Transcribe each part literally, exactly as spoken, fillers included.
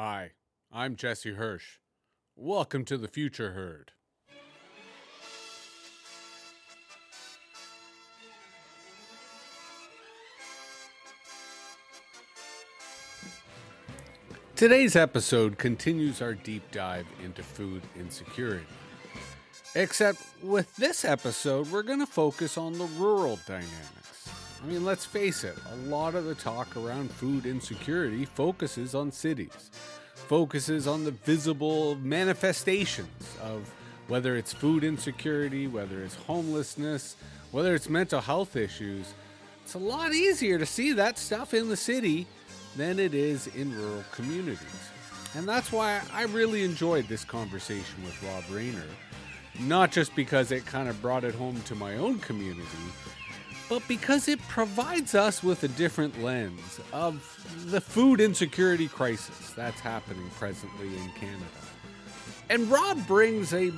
Hi, I'm Jesse Hirsch. Welcome to the Future Herd. Today's episode continues our deep dive into food insecurity. Except with this episode, we're going to focus on the rural dynamics. I mean, let's face it, a lot of the talk around food insecurity focuses on cities, focuses on the visible manifestations of whether it's food insecurity, whether it's homelessness, whether it's mental health issues. It's a lot easier to see that stuff in the city than it is in rural communities. And that's why I really enjoyed this conversation with Rob Rayner. Not just because it kind of brought it home to my own community, but because it provides us with a different lens of the food insecurity crisis that's happening presently in Canada. And Rob brings a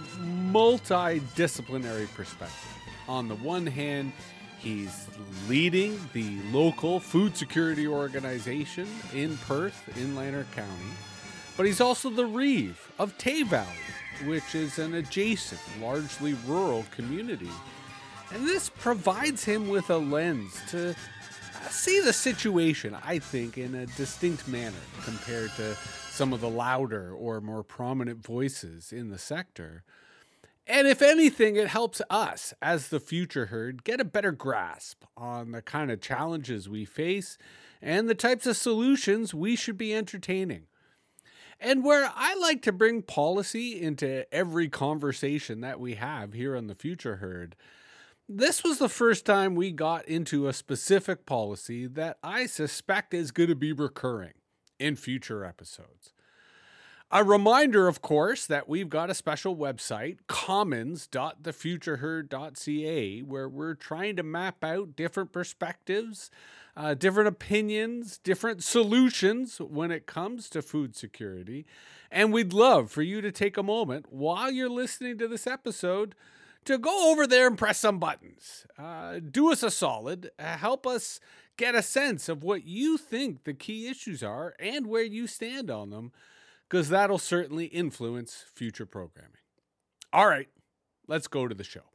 multidisciplinary perspective. On the one hand, he's leading the local food security organization in Perth, in Lanark County, but he's also the reeve of Tay Valley, which is an adjacent, largely rural community. And this provides him with a lens to see the situation, I think, in a distinct manner compared to some of the louder or more prominent voices in the sector. And if anything, it helps us, as the Future Herd, get a better grasp on the kind of challenges we face and the types of solutions we should be entertaining. And where I like to bring policy into every conversation that we have here on the Future Herd, this was the first time we got into a specific policy that I suspect is going to be recurring in future episodes. A reminder, of course, that we've got a special website, commons dot the future herd dot c a, where we're trying to map out different perspectives, uh, different opinions, different solutions when it comes to food security. And we'd love for you to take a moment while you're listening to this episode to go over there and press some buttons. Uh, do us a solid. Uh, help us get a sense of what you think the key issues are and where you stand on them, because that'll certainly influence future programming. All right, let's go to the show.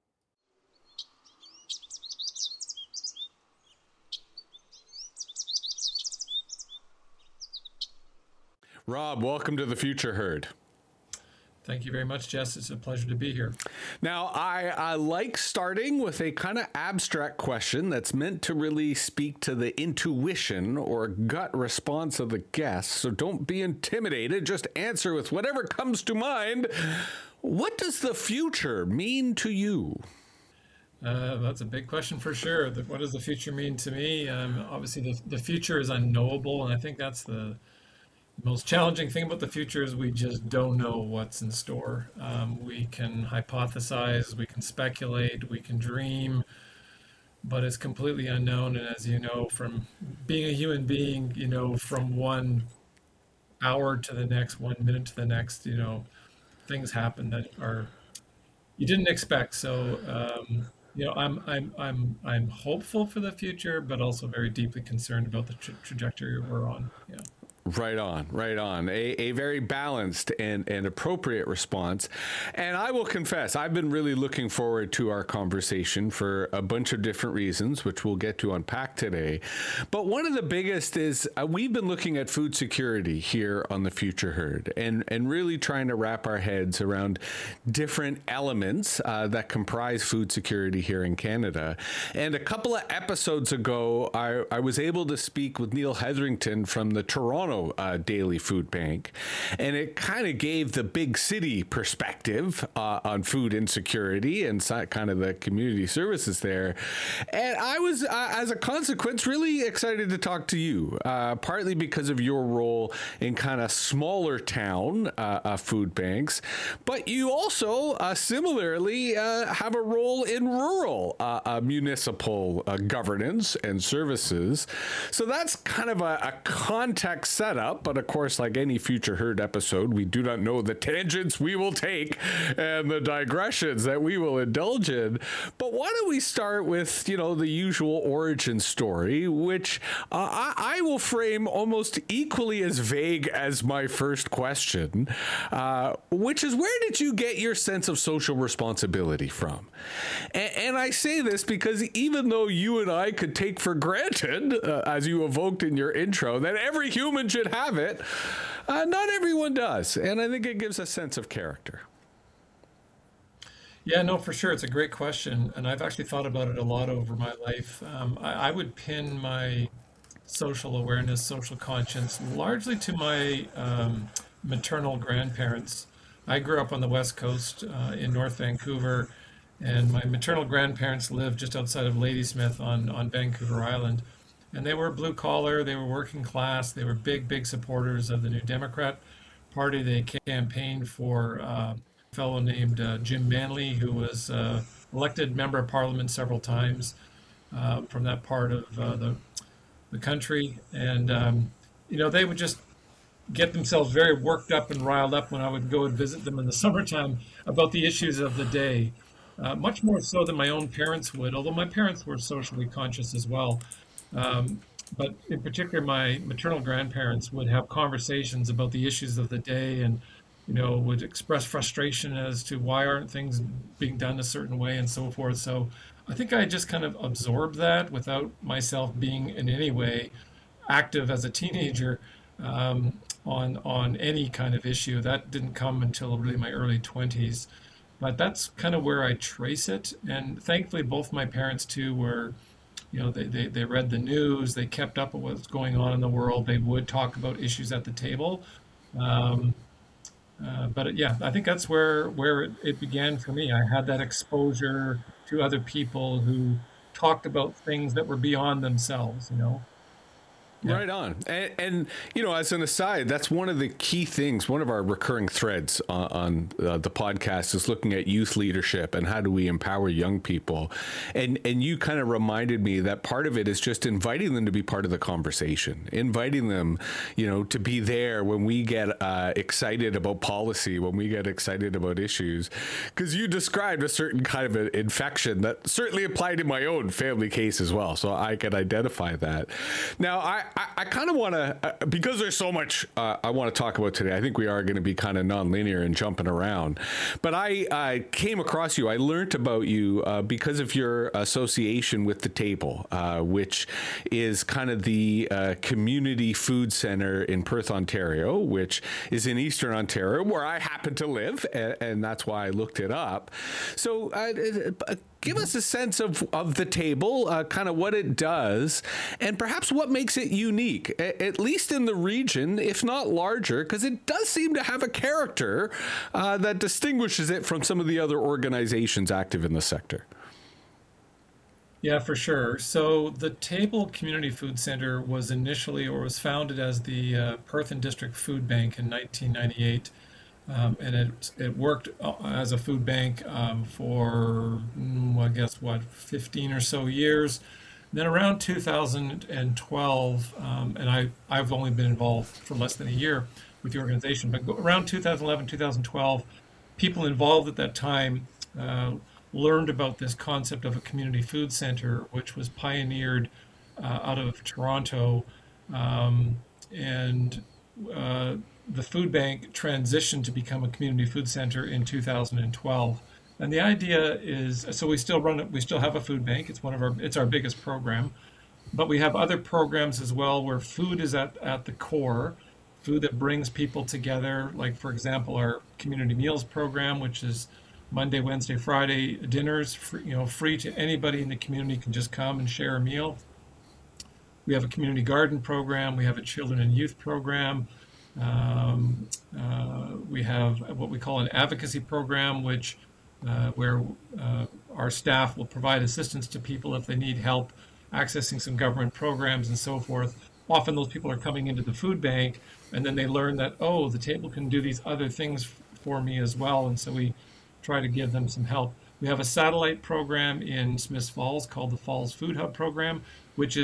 Rob, welcome to the Future Herd. Thank you very much, Jess. It's a pleasure to be here. Now, I, I like starting with a kind of abstract question that's meant to really speak to the intuition or gut response of the guest. So don't be intimidated. Just answer with whatever comes to mind. What does the future mean to you? Uh, that's a big question for sure. The, what does the future mean to me? Um, obviously, the, the future is unknowable, and I think that's the The most challenging thing about the future is we just don't know what's in store. Um, we can hypothesize, we can speculate, we can dream, but it's completely unknown. And as you know, from being a human being, you know, from one hour to the next, one minute to the next, you know, things happen that are you didn't expect. So, um, you know, I'm I'm I'm I'm hopeful for the future, but also very deeply concerned about the tra- trajectory we're on. Yeah. Right on, right on. A, a very balanced and, and appropriate response. And I will confess, I've been really looking forward to our conversation for a bunch of different reasons, which we'll get to unpack today. But one of the biggest is uh, we've been looking at food security here on the Future Herd and, and really trying to wrap our heads around different elements uh, that comprise food security here in Canada. And a couple of episodes ago, I, I was able to speak with Neil Hetherington from the Toronto Uh, Daily Food Bank, and it kind of gave the big city perspective uh, on food insecurity and so, kind of the community services there. And I was, uh, as a consequence, really excited to talk to you, uh, partly because of your role in kind of smaller town uh, uh, food banks, but you also uh, similarly uh, have a role in rural uh, uh, municipal uh, governance and services. So that's kind of a, a context set setup, but of course, like any Future Heard episode, we do not know the tangents we will take and the digressions that we will indulge in. But why don't we start with, you know, the usual origin story, which uh, I, I will frame almost equally as vague as my first question, uh, which is, where did you get your sense of social responsibility from? And, and I say this because even though you and I could take for granted, uh, as you evoked in your intro, that every human should have it, uh, not everyone does. And I think it gives a sense of character. Yeah, no, for sure. It's a great question. And I've actually thought about it a lot over my life. Um, I, I would pin my social awareness, social conscience largely to my um, maternal grandparents. I grew up on the West Coast uh, in North Vancouver, and my maternal grandparents lived just outside of Ladysmith on, on Vancouver Island. And they were blue collar, they were working class, they were big, big supporters of the New Democrat Party. They campaigned for uh, a fellow named uh, Jim Manley, who was uh, elected member of parliament several times uh, from that part of uh, the, the country. And, um, you know, they would just get themselves very worked up and riled up when I would go and visit them in the summertime about the issues of the day, uh, much more so than my own parents would, although my parents were socially conscious as well. Um, but in particular, my maternal grandparents would have conversations about the issues of the day, and, you know, would express frustration as to why aren't things being done a certain way and so forth. So I think I just kind of absorbed that without myself being in any way active as a teenager um, on on any kind of issue. That didn't come until really my early twenties. But that's kind of where I trace it. And thankfully, both my parents, too, were, you know, they, they, they read the news, they kept up with what's going on in the world, they would talk about issues at the table. Um, uh, but yeah, I think that's where, where it, it began for me. I had that exposure to other people who talked about things that were beyond themselves, you know. Yeah. Right on. And, and, you know, as an aside, that's one of the key things, one of our recurring threads on, on uh, the podcast is looking at youth leadership and how do we empower young people. And and you kind of reminded me that part of it is just inviting them to be part of the conversation, inviting them, you know, to be there when we get uh, excited about policy, when we get excited about issues. Because you described a certain kind of an infection that certainly applied in my own family case as well. So I can identify that. Now, I I, I kind of want to, uh, because there's so much uh, I want to talk about today, I think we are going to be kind of nonlinear and jumping around. But I, I came across you, I learned about you uh, because of your association with The Table, uh, which is kind of the uh, community food center in Perth, Ontario, which is in Eastern Ontario, where I happen to live, and, and that's why I looked it up. So uh, uh, give us a sense of, of The Table, uh, kind of what it does, and perhaps what makes it unique, a- at least in the region, if not larger, because it does seem to have a character uh, that distinguishes it from some of the other organizations active in the sector. Yeah, for sure. So the Table Community Food Center was initially, or was founded as the uh, Perth and District Food Bank in nineteen ninety-eight. Um, and it it worked uh, as a food bank um, for, mm, I guess, what, fifteen or so years. Then around two thousand twelve, um, and I, I've only been involved for less than a year with the organization, but around two thousand eleven, two thousand twelve, people involved at that time uh, learned about this concept of a community food center, which was pioneered uh, out of Toronto. Um, and uh, the food bank transitioned to become a community food center in two thousand twelve. And the idea is, so we still run it, we still have a food bank. It's one of our, it's our biggest program, but we have other programs as well where food is at, at the core, food that brings people together. Like, for example, our community meals program, which is Monday, Wednesday, Friday dinners, free, you know, free to anybody in the community, can just come and share a meal. We have a community garden program. We have a children and youth program. Um, uh, we have what we call an advocacy program, which uh, where uh, our staff will provide assistance to people if they need help accessing some government programs and so forth. Often those people are coming into the food bank, and then they learn that, oh, the table can do these other things for me as well, and so we try to give them some help. We have a satellite program in Smiths Falls called the Falls Food Hub program, which is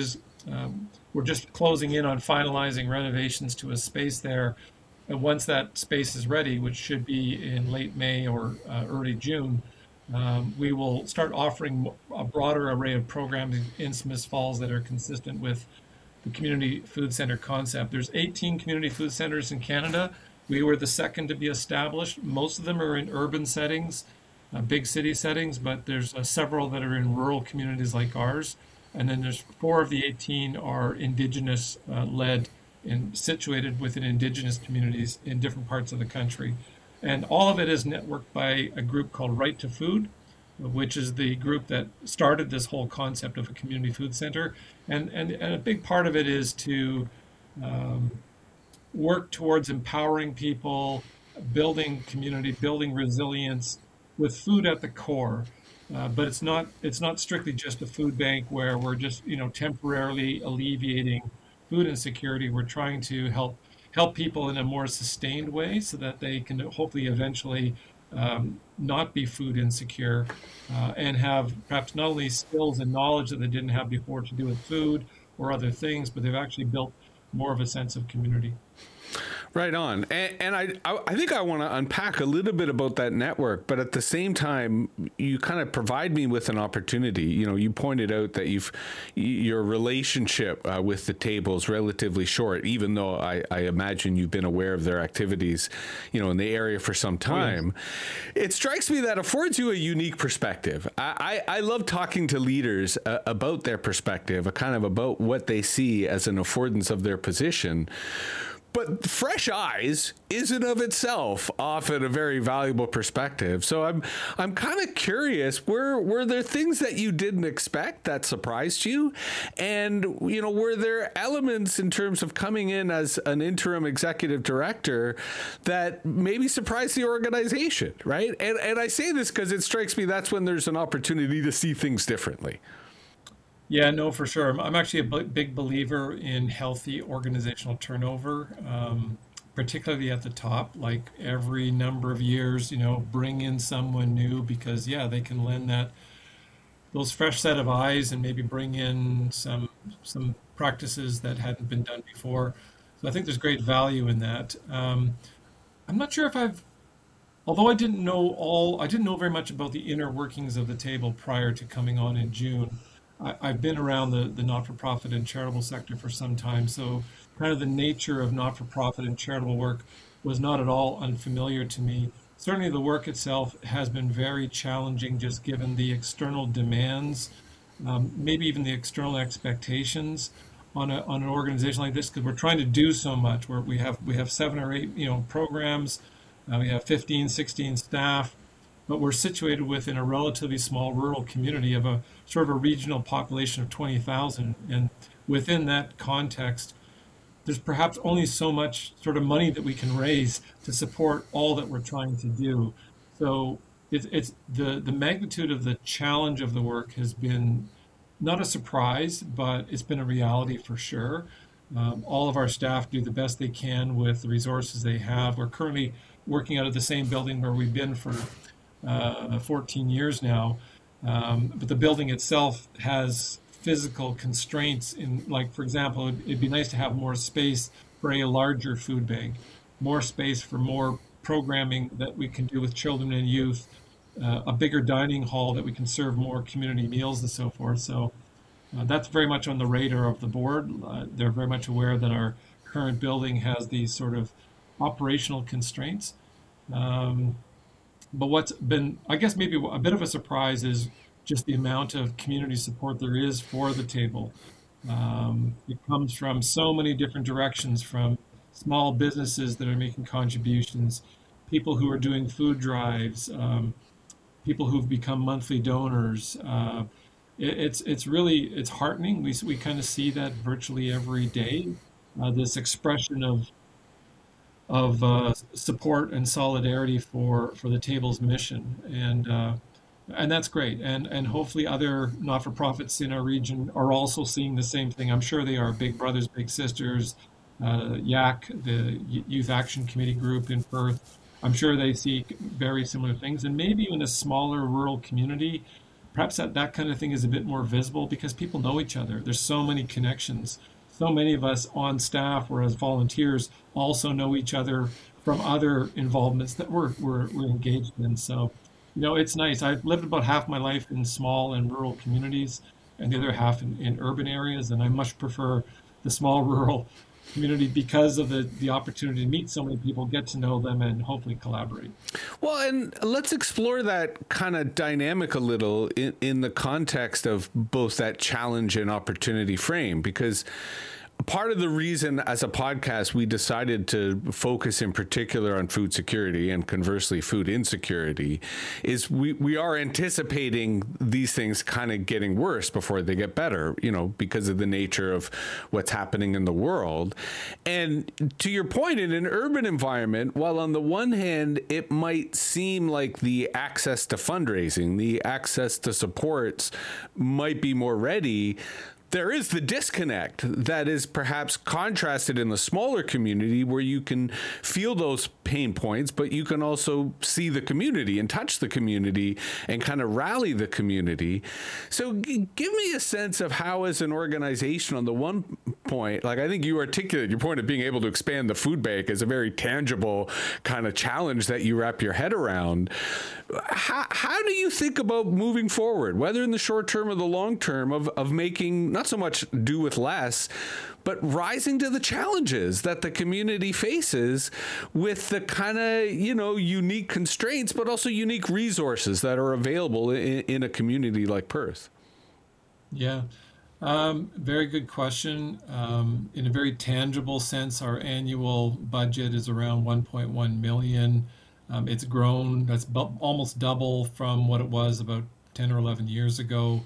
Um, we're just closing in on finalizing renovations to a space there. And once that space is ready, which should be in late May or uh, early June, um, we will start offering a broader array of programs in Smiths Falls that are consistent with the community food center concept. There's eighteen community food centers in Canada. We were the second to be established. Most of them are in urban settings, uh, big city settings, but there's uh, several that are in rural communities like ours. And then there's four of the eighteen are indigenous uh, led and situated within indigenous communities in different parts of the country. And all of it is networked by a group called Right to Food, which is the group that started this whole concept of a community food center. And, and, and a big part of it is to um, work towards empowering people, building community, building resilience with food at the core. Uh, but it's not it's not strictly just a food bank where we're just you know temporarily alleviating food insecurity. We're trying to help help people in a more sustained way so that they can hopefully eventually um, not be food insecure uh, and have perhaps not only skills and knowledge that they didn't have before to do with food or other things, but they've actually built more of a sense of community. Right on. And, and I, I think I want to unpack a little bit about that network, but at the same time, you kind of provide me with an opportunity. You know, you pointed out that you've your relationship uh, with the table is relatively short, even though I, I imagine you've been aware of their activities, you know, in the area for some time. Oh, yes. It strikes me that affords you a unique perspective. I, I, I love talking to leaders uh, about their perspective, uh, kind of about what they see as an affordance of their position. But fresh eyes is in of itself often a very valuable perspective. So I'm I'm kind of curious, were were there things that you didn't expect that surprised you? And, you know, were there elements in terms of coming in as an interim executive director that maybe surprised the organization, right? And and I say this because it strikes me that's when there's an opportunity to see things differently. Yeah, no, for sure. I'm, I'm actually a b- big believer in healthy organizational turnover, um, particularly at the top. Like every number of years, you know, bring in someone new because, yeah, they can lend that those fresh set of eyes and maybe bring in some some practices that hadn't been done before. So I think there's great value in that. Um, I'm not sure if I've, although I didn't know all, I didn't know very much about the inner workings of the table prior to coming on in June. I, I've been around the, the not-for-profit and charitable sector for some time, so kind of the nature of not-for-profit and charitable work was not at all unfamiliar to me. Certainly the work itself has been very challenging just given the external demands, um, maybe even the external expectations on, a, on an organization like this, because we're trying to do so much. Where we have we have seven or eight you know programs, uh, we have fifteen, sixteen staff, but we're situated within a relatively small rural community of a sort of a regional population of twenty thousand. And within that context, there's perhaps only so much sort of money that we can raise to support all that we're trying to do. So it's, it's the, the magnitude of the challenge of the work has been not a surprise, but it's been a reality for sure. Um, all of our staff do the best they can with the resources they have. We're currently working out of the same building where we've been for uh, fourteen years now. Um, but the building itself has physical constraints in, like, for example, it'd, it'd be nice to have more space for a larger food bank, more space for more programming that we can do with children and youth, uh, a bigger dining hall that we can serve more community meals and so forth. So uh, that's very much on the radar of the board. Uh, they're very much aware that our current building has these sort of operational constraints. Um, But what's been, I guess, maybe a bit of a surprise is just the amount of community support there is for the table. Um, it comes from so many different directions, from small businesses that are making contributions, people who are doing food drives, um, people who've become monthly donors. Uh, it, it's it's really, it's heartening. We, we kind of see that virtually every day, uh, this expression of of uh, support and solidarity for, for the table's mission, and uh, and that's great. And and hopefully other not-for-profits in our region are also seeing the same thing. I'm sure they are. Big Brothers Big Sisters, uh, Y A C, the Youth Action Committee group in Perth. I'm sure they see very similar things. And maybe in a smaller rural community, perhaps that, that kind of thing is a bit more visible because people know each other. There's so many connections. So many of us on staff or as volunteers also know each other from other involvements that we're, we're, we're engaged in. So, you know, it's nice. I've lived about half my life in small and rural communities and the other half in, in urban areas, and I much prefer the small rural community because of the, the opportunity to meet so many people, get to know them, and hopefully collaborate. Well, and let's explore that kind of dynamic a little in, in the context of both that challenge and opportunity frame, because part of the reason as a podcast we decided to focus in particular on food security and conversely food insecurity is we, we are anticipating these things kind of getting worse before they get better, you know, because of the nature of what's happening in the world. And to your point, in an urban environment, while on the one hand, it might seem like the access to fundraising, the access to supports might be more ready, there is the disconnect that is perhaps contrasted in the smaller community where you can feel those pain points, but you can also see the community and touch the community and kind of rally the community. So g- give me a sense of how, as an organization, on the one point, like I think you articulated your point of being able to expand the food bank as a very tangible kind of challenge that you wrap your head around. How, how do you think about moving forward, whether in the short term or the long term, of, of making not so much do with less, but rising to the challenges that the community faces with the kind of, you know, unique constraints, but also unique resources that are available in, in a community like Perth? Yeah, um, very good question. Um, in a very tangible sense, our annual budget is around one point one million. Um, it's grown. That's bu- almost double from what it was about ten or eleven years ago.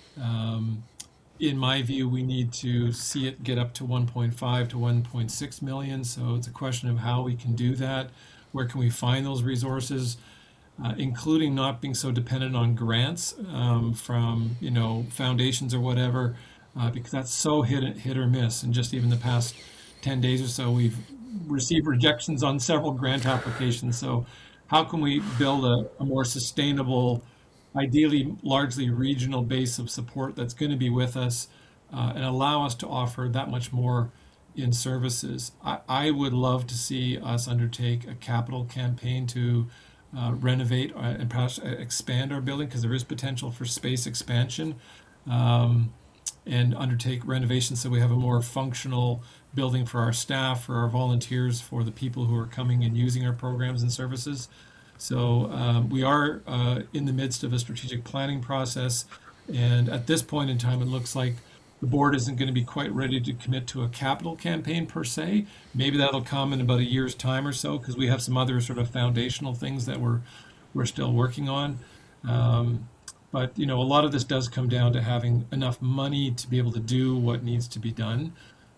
Um, in my view, we need to see it get up to one point five to one point six million. So it's a question of how we can do that. Where can we find those resources, uh, including not being so dependent on grants um, from, you know, foundations or whatever, uh, because that's so hit hit or miss. And just even the past ten days or so, we've received rejections on several grant applications. So how can we build a, a more sustainable, ideally largely regional base of support that's going to be with us uh, and allow us to offer that much more in services? I, I would love to see us undertake a capital campaign to uh, renovate uh, and perhaps expand our building, because there is potential for space expansion, um, and undertake renovations so we have a more functional building for our staff, for our volunteers, for the people who are coming and using our programs and services. So um, we are uh, in the midst of a strategic planning process, and at this point in time, it looks like the board isn't going to be quite ready to commit to a capital campaign per se. Maybe that'll come in about a year's time or so, because we have some other sort of foundational things that we're we're still working on. Um, but you know, a lot of this does come down to having enough money to be able to do what needs to be done.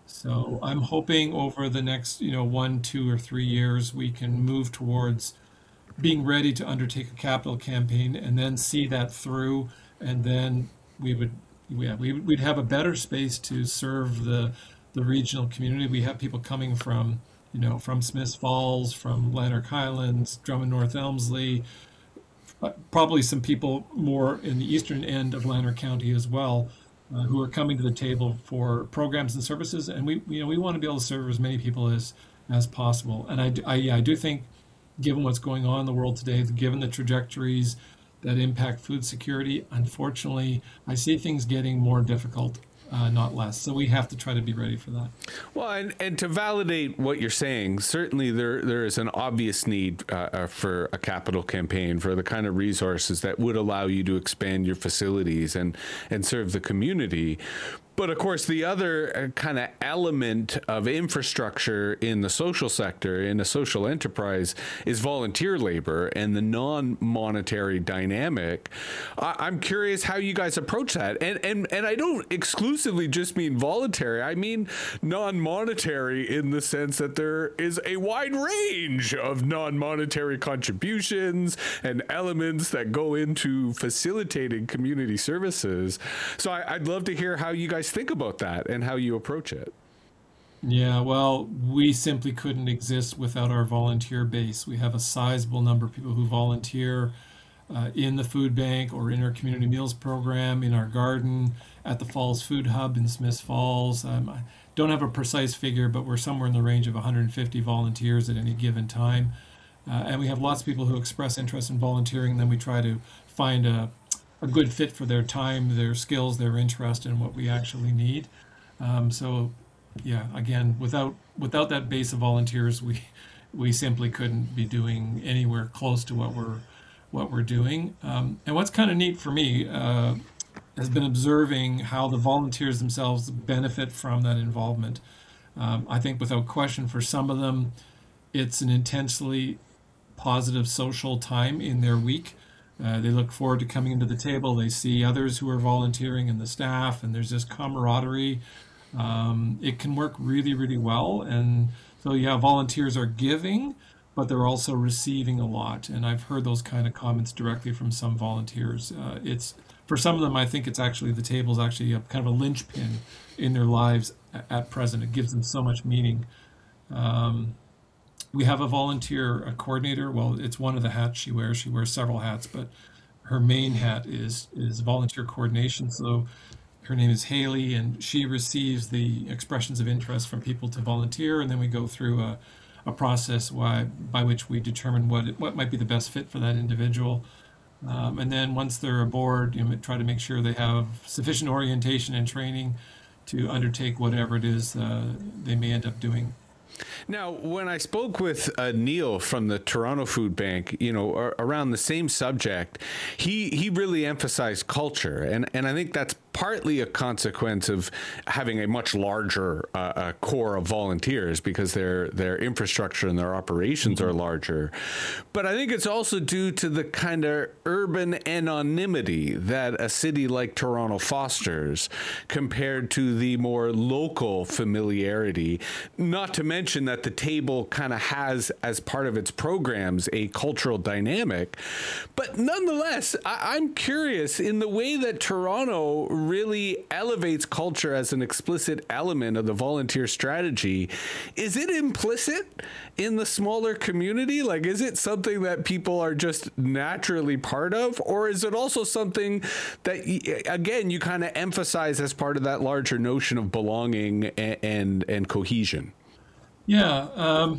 So I'm hoping over the next, you know, one, two, or three years, we can move towards being ready to undertake a capital campaign and then see that through, and then we would, yeah, we, we'd have a better space to serve the the regional community. We have people coming from, you know, from Smiths Falls, from Lanark Highlands, Drummond North Elmsley, uh, probably some people more in the eastern end of Lanark County as well, uh, who are coming to the table for programs and services, and we, you know, we want to be able to serve as many people as as possible. And I, I, yeah, I do think, given what's going on in the world today, given the trajectories that impact food security, unfortunately, I see things getting more difficult, uh, not less. So we have to try to be ready for that. Well, and, and to validate what you're saying, certainly there there is an obvious need uh, uh, for a capital campaign for the kind of resources that would allow you to expand your facilities and, and serve the community. But of course, the other kind of element of infrastructure in the social sector, in a social enterprise, is volunteer labor and the non-monetary dynamic. I- I'm curious how you guys approach that. And, and, and I don't exclusively just mean voluntary. I mean non-monetary in the sense that there is a wide range of non-monetary contributions and elements that go into facilitating community services. So I- I'd love to hear how you guys think about that and how you approach it. Yeah, well, we simply couldn't exist without our volunteer base. We have a sizable number of people who volunteer uh, in the food bank or in our community meals program, in our garden, at the Falls Food Hub in Smiths Falls. Um, I don't have a precise figure, but we're somewhere in the range of one hundred fifty volunteers at any given time. Uh, and we have lots of people who express interest in volunteering, and then we try to find a, a good fit for their time, their skills, their interest, and what we actually need. Um, so, yeah, again, without without that base of volunteers, we we simply couldn't be doing anywhere close to what we're what we're doing. Um, and what's kind of neat for me uh, has been observing how the volunteers themselves benefit from that involvement. Um, I think without question, for some of them, it's an intensely positive social time in their week. Uh, they look forward to coming into the table. They see others who are volunteering and the staff, and there's this camaraderie. Um, it can work really, really well. And so, yeah, volunteers are giving, but they're also receiving a lot. And I've heard those kind of comments directly from some volunteers. Uh, it's for some of them, I think it's actually the table is actually a kind of a linchpin in their lives a- at present. It gives them so much meaning. Um, we have a volunteer a coordinator. Well, it's one of the hats she wears. She wears several hats, but her main hat is is volunteer coordination. So her name is Haley, and she receives the expressions of interest from people to volunteer, and then we go through a, a process why, by which we determine what it, what might be the best fit for that individual. Um, and then once they're aboard, you know, try to make sure they have sufficient orientation and training to undertake whatever it is uh, they may end up doing. Now, when I spoke with uh, Neil from the Toronto Food Bank, you know, ar- around the same subject, he he really emphasized culture, and and I think that's partly a consequence of having a much larger uh, uh, core of volunteers because their their infrastructure and their operations are larger. But I think it's also due to the kind of urban anonymity that a city like Toronto fosters compared to the more local familiarity, not to mention that the table kind of has as part of its programs a cultural dynamic. But nonetheless, I- I'm curious in the way that Toronto really elevates culture as an explicit element of the volunteer strategy. Is it implicit in the smaller community? Like, is it something that people are just naturally part of? Or is it also something that, again, you kind of emphasize as part of that larger notion of belonging and, and, and cohesion? Yeah, um,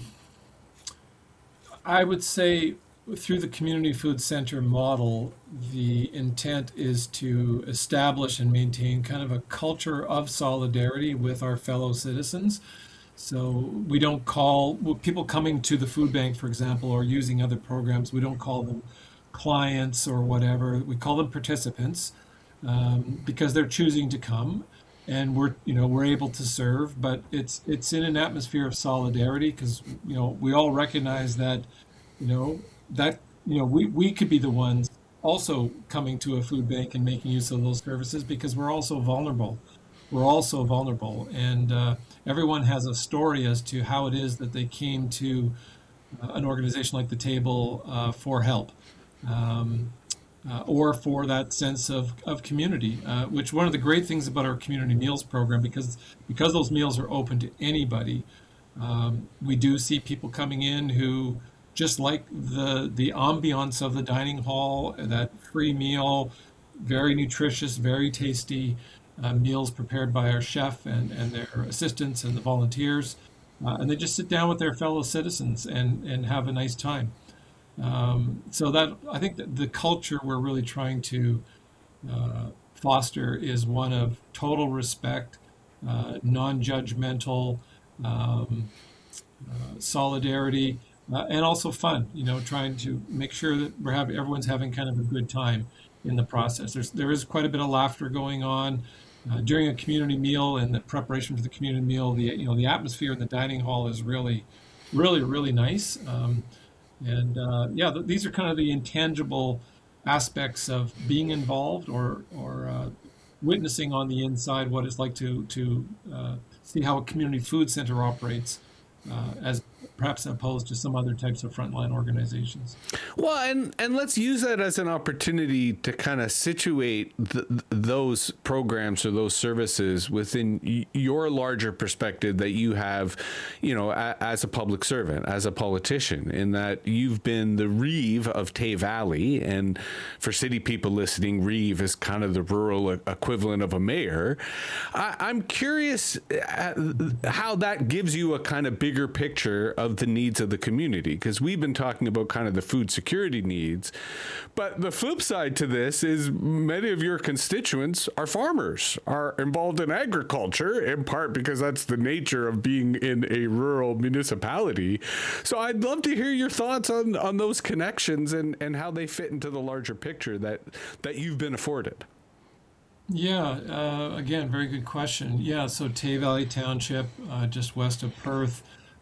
I would say through the community food center model, the intent is to establish and maintain kind of a culture of solidarity with our fellow citizens. So we don't call well, people coming to the food bank, for example, or using other programs, we don't call them clients or whatever. We call them participants um, because they're choosing to come, and we're you know we're able to serve. But it's it's in an atmosphere of solidarity because you know we all recognize that you know that you know we, we could be the ones also coming to a food bank and making use of those services because we're also vulnerable. We're also vulnerable, and uh, everyone has a story as to how it is that they came to uh, an organization like the Table uh, for help. Um, uh, or for that sense of, of community, uh, which one of the great things about our community meals program, because because those meals are open to anybody, um, we do see people coming in who just like the the ambiance of the dining hall, that free meal, very nutritious, very tasty uh, meals prepared by our chef and, and their assistants and the volunteers, uh, and they just sit down with their fellow citizens and, and have a nice time. Um, so that I think that the culture we're really trying to uh, foster is one of total respect, uh, non-judgmental, um, uh, solidarity, uh, and also fun. You know, trying to make sure that we're having everyone's having kind of a good time in the process. There's there is quite a bit of laughter going on uh, during a community meal, and the preparation for the community meal. The you know the atmosphere in the dining hall is really, really really nice. Um, And uh, yeah, th- these are kind of the intangible aspects of being involved or or uh, witnessing on the inside what it's like to to uh, see how a community food center operates. uh, as perhaps opposed to some other types of frontline organizations. Well, and and let's use that as an opportunity to kind of situate th- those programs or those services within y- your larger perspective that you have, you know, a- as a public servant, as a politician, in that you've been the Reeve of Tay Valley, and for city people listening, Reeve is kind of the rural e- equivalent of a mayor. I- I'm curious how that gives you a kind of bigger picture of the needs of the community, because we've been talking about kind of the food security needs, but the flip side to this is many of your constituents are farmers, are involved in agriculture, in part because that's the nature of being in a rural municipality. So I'd love to hear your thoughts on on those connections and and how they fit into the larger picture that that you've been afforded. Yeah, uh, again, very good question. Yeah, so Tay Valley Township, uh, just west of Perth,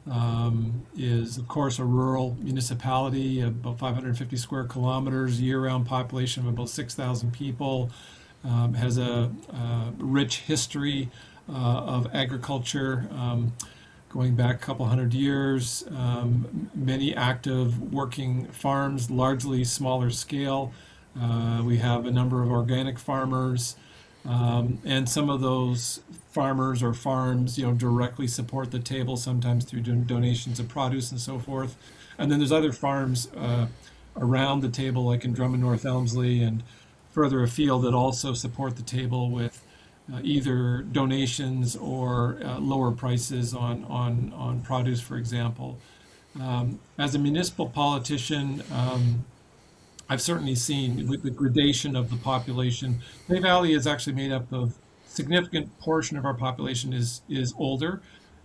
um, is of course a rural municipality, about five hundred fifty square kilometers, year-round population of about six thousand people, um, has a, uh rich history uh, of agriculture. Um, going back a couple hundred years, um, many active working farms, largely smaller scale. Uh, we have a number of organic farmers, um, and some of those farmers or farms, you know, directly support the table, sometimes through don- donations of produce and so forth. And then there's other farms uh, around the table, like in Drummond North Elmsley and further afield, that also support the table with uh, either donations or uh, lower prices on, on, on produce, for example. Um, as a municipal politician, um, I've certainly seen with the gradation of the population. Bay Valley is actually made up of significant portion of our population is is older.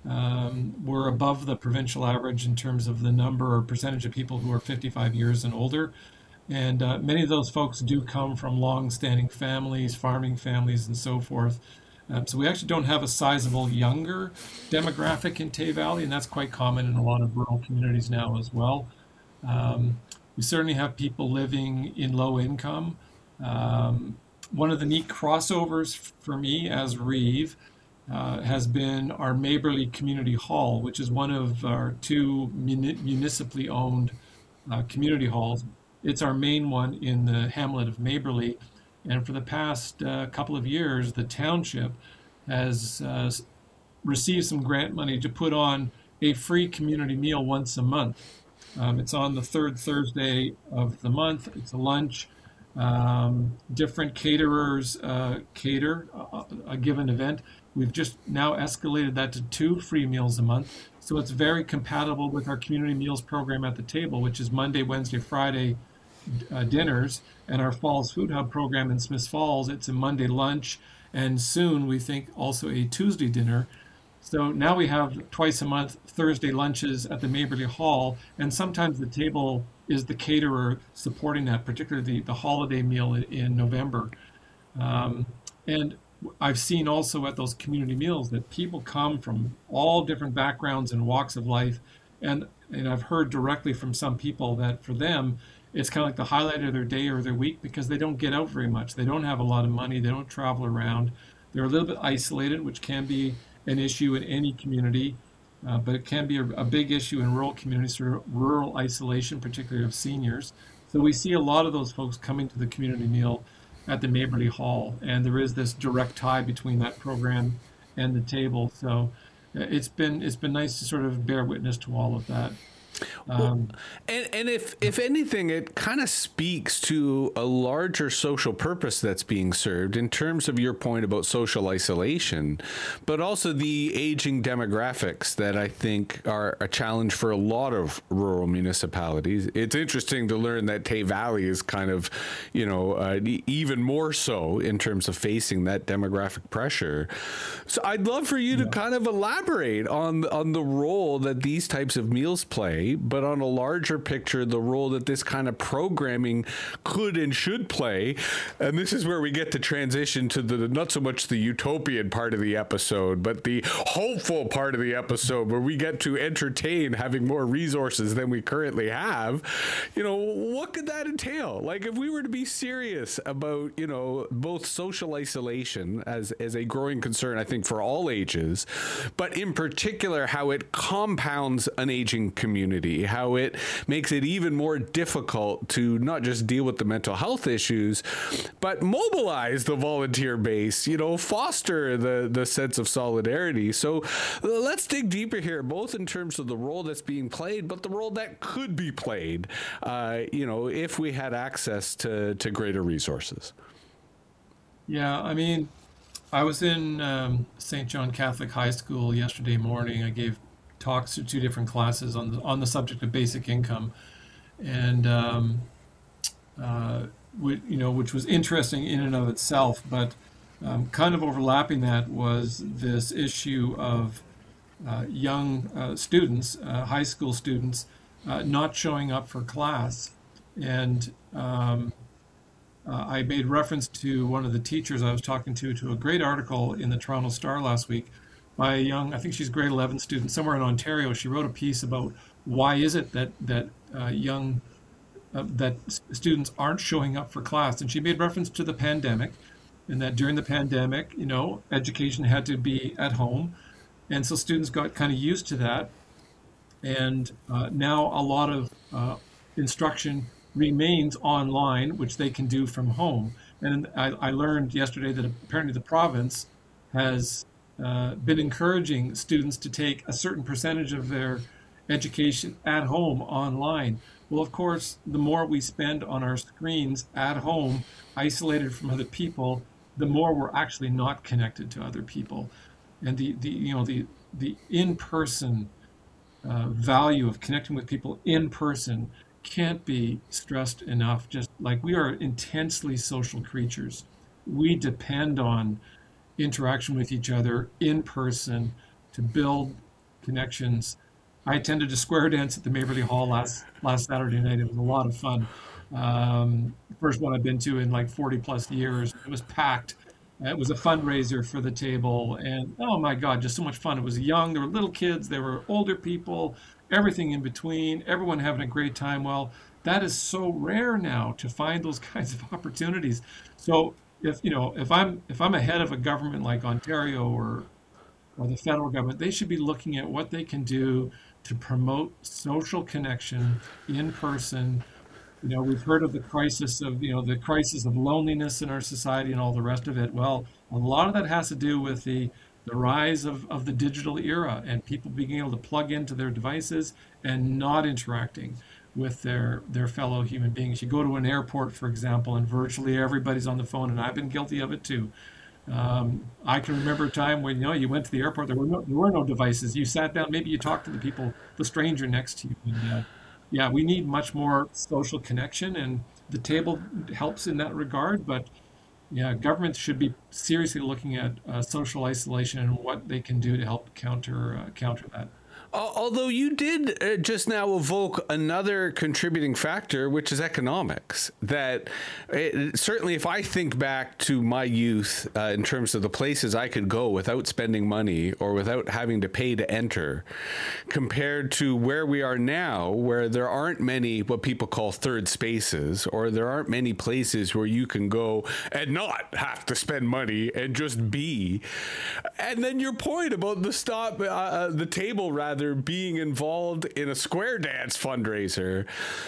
Um, we're above the provincial average in terms of the number or percentage of people who are fifty-five years and older. And uh, many of those folks do come from long-standing families, farming families, and so forth. Um, so we actually don't have a sizable younger demographic in Tay Valley, and that's quite common in a lot of rural communities now as well. Um, we certainly have people living in low income. Um, one of the neat crossovers f- for me as Reeve uh, has been our Maberly Community Hall, which is one of our two muni- municipally owned uh, community halls. It's our main one in the hamlet of Maberly. And for the past uh, couple of years, the township has uh, s- received some grant money to put on a free community meal once a month. Um, it's on the third Thursday of the month. It's a lunch. Um, different caterers uh, cater a, a given event. We've just now escalated that to two free meals a month. So it's very compatible with our community meals program at the table, which is Monday, Wednesday, Friday uh, dinners, and our Falls Food Hub program in Smiths Falls. It's a Monday lunch, and soon we think also a Tuesday dinner. So now we have twice a month Thursday lunches at the Maberly Hall, and sometimes the table is the caterer supporting that, particularly the, the holiday meal in, in November. Um, and I've seen also at those community meals that people come from all different backgrounds and walks of life. And, and I've heard directly from some people that for them, it's kind of like the highlight of their day or their week because they don't get out very much. They don't have a lot of money. They don't travel around. They're a little bit isolated, which can be an issue in any community, uh, but it can be a, a big issue in rural communities, sort of rural isolation, particularly of seniors. So we see a lot of those folks coming to the community meal at the Maberly Hall, and there is this direct tie between that program and the table. So uh, it's been it's been nice to sort of bear witness to all of that. Well, Um, and and if if anything, it kind of speaks to a larger social purpose that's being served in terms of your point about social isolation, but also the aging demographics that I think are a challenge for a lot of rural municipalities. It's interesting to learn that Tay Valley is kind of, you know, uh, e- even more so in terms of facing that demographic pressure. So I'd love for you to yeah. kind of elaborate on on the role that these types of meals play play, but on a larger picture, the role that this kind of programming could and should play. And this is where we get to transition to the not so much the utopian part of the episode, but the hopeful part of the episode where we get to entertain having more resources than we currently have. You know, what could that entail? Like, if we were to be serious about, you know, both social isolation as, as a growing concern, I think, for all ages, but in particular, how it compounds an aging community, how it makes it even more difficult to not just deal with the mental health issues, but mobilize the volunteer base, you know, foster the, the sense of solidarity. So let's dig deeper here, both in terms of the role that's being played, but the role that could be played, uh, you know, if we had access to, to greater resources. Yeah, I mean, I was in um, Saint John Catholic High School yesterday morning. I gave talks to two different classes on the on the subject of basic income, and um, uh, whi- you know, which was interesting in and of itself. But um, kind of overlapping that was this issue of uh, young uh, students, uh, high school students, uh, not showing up for class, and um, uh, I made reference to one of the teachers I was talking to to a great article in the Toronto Star last week by a young, I think she's grade eleven student somewhere in Ontario. She wrote a piece about why is it that that uh, young uh, that s- students aren't showing up for class, and she made reference to the pandemic, and that during the pandemic, you know, education had to be at home, and so students got kind of used to that, and uh, now a lot of uh, instruction remains online, which they can do from home. And I, I learned yesterday that apparently the province has uh, been encouraging students to take a certain percentage of their education at home online. Well, of course, the more we spend on our screens at home, isolated from other people, the more we're actually not connected to other people. And the, the you know the the in-person uh, value of connecting with people in person can't be stressed enough. Just like we are intensely social creatures, we depend on interaction with each other in person to build connections. I attended a square dance at the Maverly Hall last last Saturday night. It was a lot of fun. Um, first one I've been to in like forty plus years. It was packed. It was a fundraiser for the table, and oh my God, just so much fun. It was young. There were little kids. There were older people. Everything in between. Everyone having a great time. Well, that is so rare now to find those kinds of opportunities. So if you know, if I'm if I'm ahead of a government like Ontario or or the federal government, they should be looking at what they can do to promote social connection in person. You know, we've heard of the crisis of, you know, the crisis of loneliness in our society and all the rest of it. Well, a lot of that has to do with the the rise of, of the digital era and people being able to plug into their devices and not interacting with their their fellow human beings. You go to an airport, for example, and virtually everybody's on the phone, and I've been guilty of it too. Um, I can remember a time when, you know, you went to the airport, there were no, there were no devices. You sat down, maybe you talked to the people, the stranger next to you. And, uh, yeah, we need much more social connection, and the table helps in that regard. But yeah, governments should be seriously looking at uh, social isolation and what they can do to help counter uh, counter that. Al- Although you did uh, just now evoke another contributing factor, which is economics. That it, certainly, if I think back to my youth uh, in terms of the places I could go without spending money or without having to pay to enter, compared to where we are now, where there aren't many what people call third spaces, or there aren't many places where you can go and not have to spend money and just be. And then your point about the stop, uh, uh, the table rather being involved in a square dance fundraiser.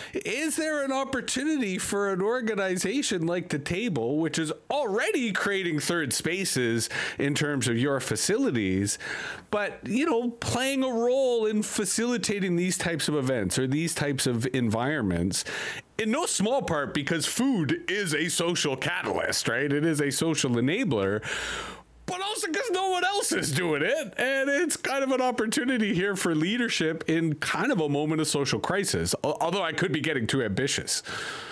Is there an opportunity for an organization like the Table, which is already creating third spaces in terms of your facilities, but, you know, playing a role in facilitating these types of events or these types of environments? In no small part because food is a social catalyst, right? It is a social enabler, but also because no one else is doing it. And it's kind of an opportunity here for leadership in kind of a moment of social crisis, al- although I could be getting too ambitious.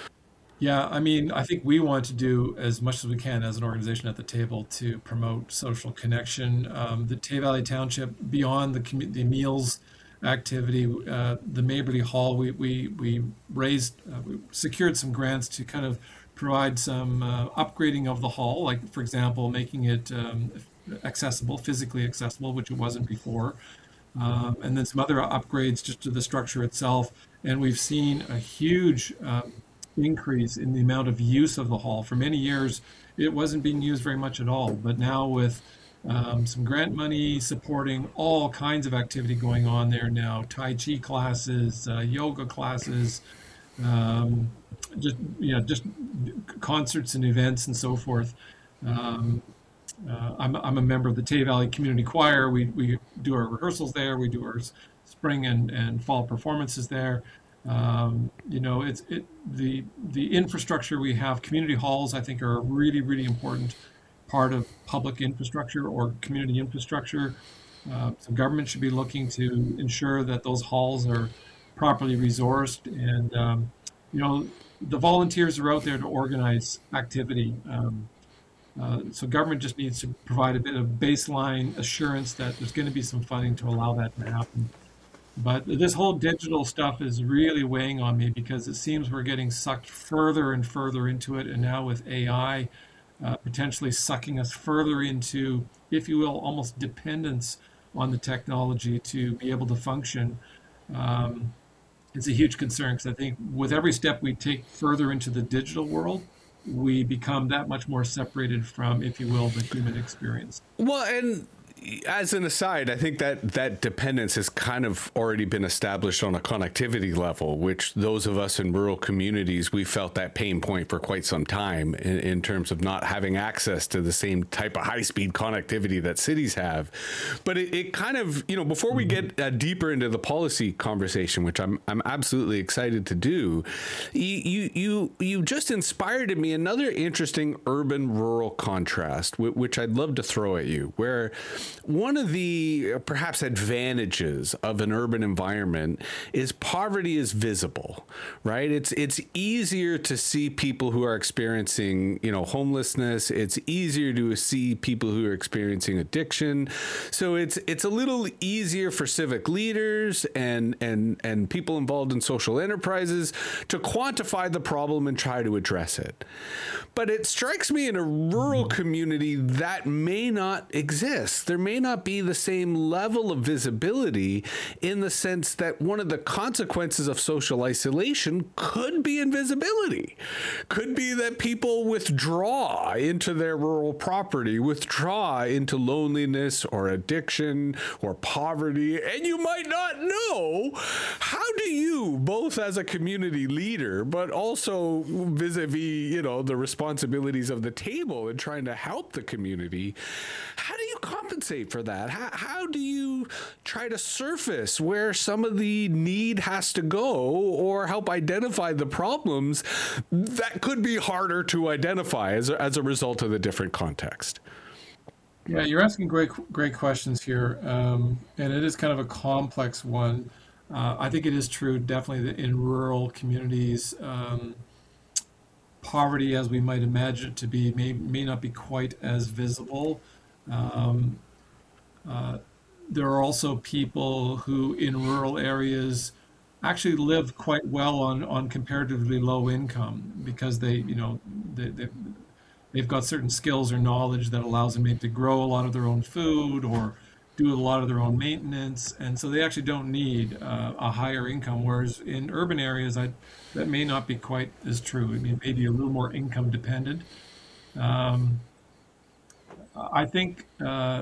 Yeah, I mean, I think we want to do as much as we can as an organization at the Table to promote social connection. Um, the Tay Valley Township, beyond the commu- the meals activity. Uh, the Maberly Hall, we we we raised, uh, we secured some grants to kind of provide some uh, upgrading of the hall, like for example, making it um, accessible, physically accessible, which it wasn't before, um, and then some other upgrades just to the structure itself. And we've seen a huge uh, increase in the amount of use of the hall. For many years, it wasn't being used very much at all, but now with um, some grant money supporting all kinds of activity going on there now, Tai Chi classes, uh, yoga classes, um, just you know, just concerts and events and so forth. Um, uh, I'm, I'm a member of the Tay Valley Community Choir. We, we do our rehearsals there. We do our spring and, and fall performances there. Um, you know, it's it the the infrastructure we have. Community halls, I think, are a really really important part of public infrastructure or community infrastructure. Uh, so government should be looking to ensure that those halls are properly resourced, and um, you know, the volunteers are out there to organize activity. Um, uh, so government just needs to provide a bit of baseline assurance that there's going to be some funding to allow that to happen. But this whole digital stuff is really weighing on me because it seems we're getting sucked further and further into it. And now with A I uh, potentially sucking us further into, if you will, almost dependence on the technology to be able to function, um, it's a huge concern because I think with every step we take further into the digital world, we become that much more separated from, if you will, the human experience. Well, and as an aside, I think that that dependence has kind of already been established on a connectivity level, which those of us in rural communities, we felt that pain point for quite some time in, in terms of not having access to the same type of high-speed connectivity that cities have. But it, it kind of, you know, before we get uh, deeper into the policy conversation, which I'm I'm absolutely excited to do, you you you, you just inspired in me another interesting urban-rural contrast, which I'd love to throw at you, where one of the uh, perhaps advantages of an urban environment is poverty is visible, right? It's it's easier to see people who are experiencing, you know, homelessness. It's easier to see people who are experiencing addiction. So it's it's a little easier for civic leaders and and and people involved in social enterprises to quantify the problem and try to address it. But it strikes me in a rural community that may not exist. There may not be the same level of visibility in the sense that one of the consequences of social isolation could be invisibility. Could be that people withdraw into their rural property, withdraw into loneliness or addiction or poverty, and you might not know. How do you, both as a community leader, but also vis-a-vis, you know, the responsibilities of the table and trying to help the community, how do you compensate for that? How, how do you try to surface where some of the need has to go or help identify the problems that could be harder to identify as a, as a result of the different context? Yeah, you're asking great, great questions here, um, and it is kind of a complex one. Uh, I think it is true, definitely, that in rural communities, um, poverty, as we might imagine it to be, may may not be quite as visible. Um, uh, there are also people who, in rural areas, actually live quite well on on comparatively low income because they, you know, they, they they've got certain skills or knowledge that allows them maybe to grow a lot of their own food or do a lot of their own maintenance, and so they actually don't need uh, a higher income. Whereas in urban areas, I, that may not be quite as true. I mean, maybe a little more income dependent. Um, I think uh,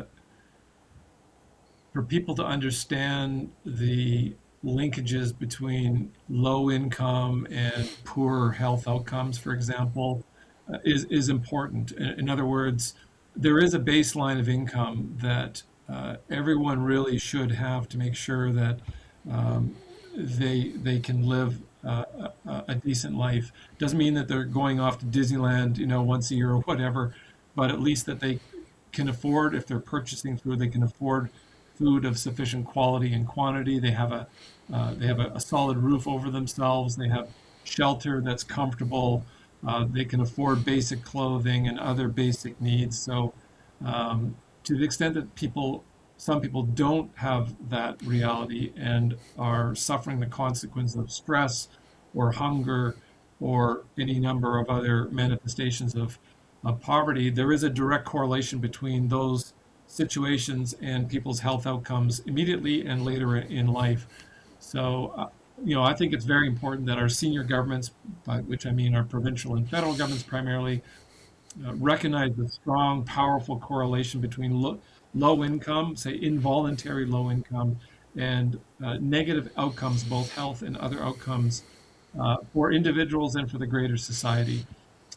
for people to understand the linkages between low income and poor health outcomes, for example, uh, is is important. In, in other words, there is a baseline of income that uh, everyone really should have to make sure that um, they they can live uh, a, a decent life. Doesn't mean that they're going off to Disneyland, you know, once a year or whatever, but at least that they can afford, if they're purchasing food, they can afford food of sufficient quality and quantity. They have a uh, they have a, a solid roof over themselves. They have shelter that's comfortable. Uh, they can afford basic clothing and other basic needs. So, um, to the extent that people some people don't have that reality and are suffering the consequence of stress or hunger or any number of other manifestations of, of poverty, there is a direct correlation between those situations and people's health outcomes immediately and later in life. So, uh, you know, I think it's very important that our senior governments, by which I mean our provincial and federal governments primarily, uh, recognize the strong, powerful correlation between lo- low income, say involuntary low income, and uh, negative outcomes, both health and other outcomes, uh, for individuals and for the greater society.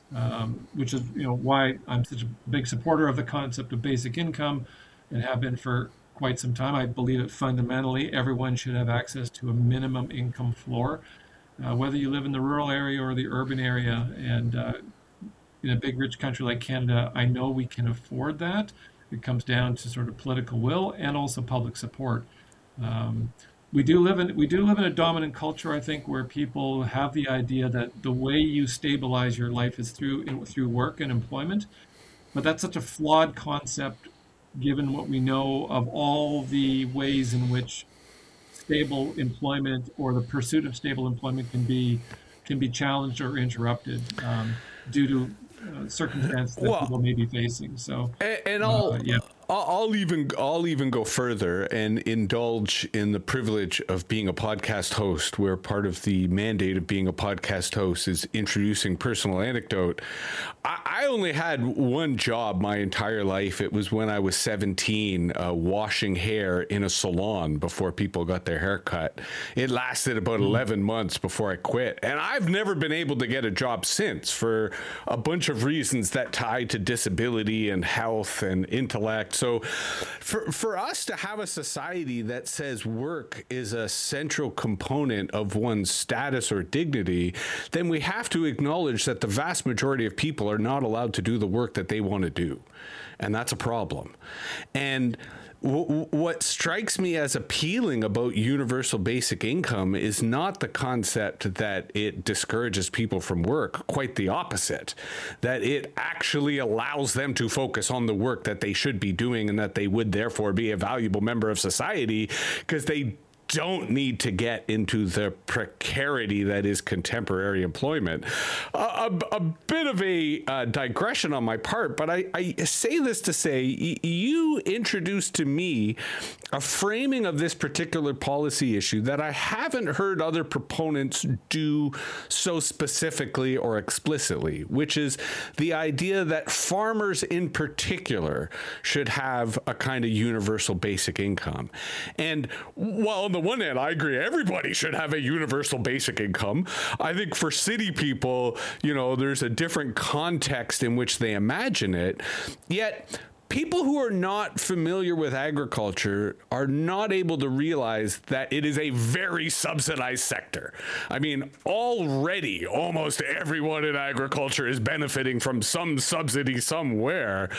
Um, which is, you know, why I'm such a big supporter of the concept of basic income, and have been for quite some time. I believe that fundamentally everyone should have access to a minimum income floor, uh, whether you live in the rural area or the urban area. And uh, in a big rich country like Canada, I know we can afford that. It comes down to sort of political will and also public support. Um, we do live in we do live in a dominant culture, I think, where people have the idea that the way you stabilize your life is through through work and employment. But that's such a flawed concept, given what we know of all the ways in which stable employment or the pursuit of stable employment can be can be challenged or interrupted, um, due to uh, circumstances that Well, people may be facing. So, and, and uh, I'll yeah, I'll I'll even I'll even go further and indulge in the privilege of being a podcast host, where part of the mandate of being a podcast host is introducing personal anecdote. I, I only had one job my entire life. It was when I was seventeen, uh, washing hair in a salon before people got their hair cut. It lasted about eleven months before I quit, and I've never been able to get a job since for a bunch of reasons that tie to disability and health and intellect. So for for us to have a society that says work is a central component of one's status or dignity, then we have to acknowledge that the vast majority of people are not allowed to do the work that they want to do. And that's a problem. And w- what strikes me as appealing about universal basic income is not the concept that it discourages people from work, quite the opposite, that it actually allows them to focus on the work that they should be doing and that they would therefore be a valuable member of society, because they don't need to get into the precarity that is contemporary employment. Uh, a, a bit of a uh, digression on my part, but I, I say this to say y- you introduced to me a framing of this particular policy issue that I haven't heard other proponents do so specifically or explicitly, which is the idea that farmers in particular should have a kind of universal basic income. And while on the one hand, I agree, everybody should have a universal basic income. I think for city people, you know, there's a different context in which they imagine it. Yet, people who are not familiar with agriculture are not able to realize that it is a very subsidized sector. I mean, already almost everyone in agriculture is benefiting from some subsidy somewhere.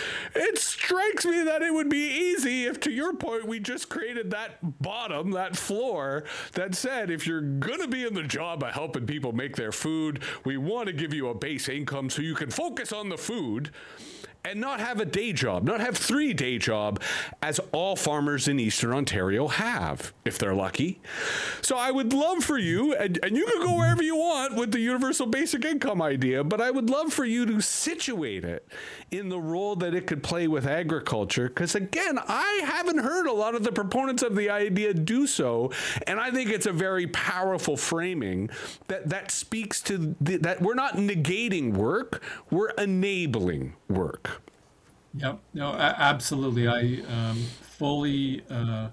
It strikes me that it would be easy if, to your point, we just created that bottom, that floor that said, if you're going to be in the job of helping people make their food, we want to give you a base income so you can focus on the food and not have a day job, not have three day job, as all farmers in Eastern Ontario have, if they're lucky. So I would love for you, and, and you can go wherever you want with the universal basic income idea, but I would love for you to situate it in the role that it could play with agriculture, because again, I haven't heard a lot of the proponents of the idea do so, and I think it's a very powerful framing that, that speaks to the, that we're not negating work, we're enabling work. Yep. No, a- absolutely. I um, fully uh,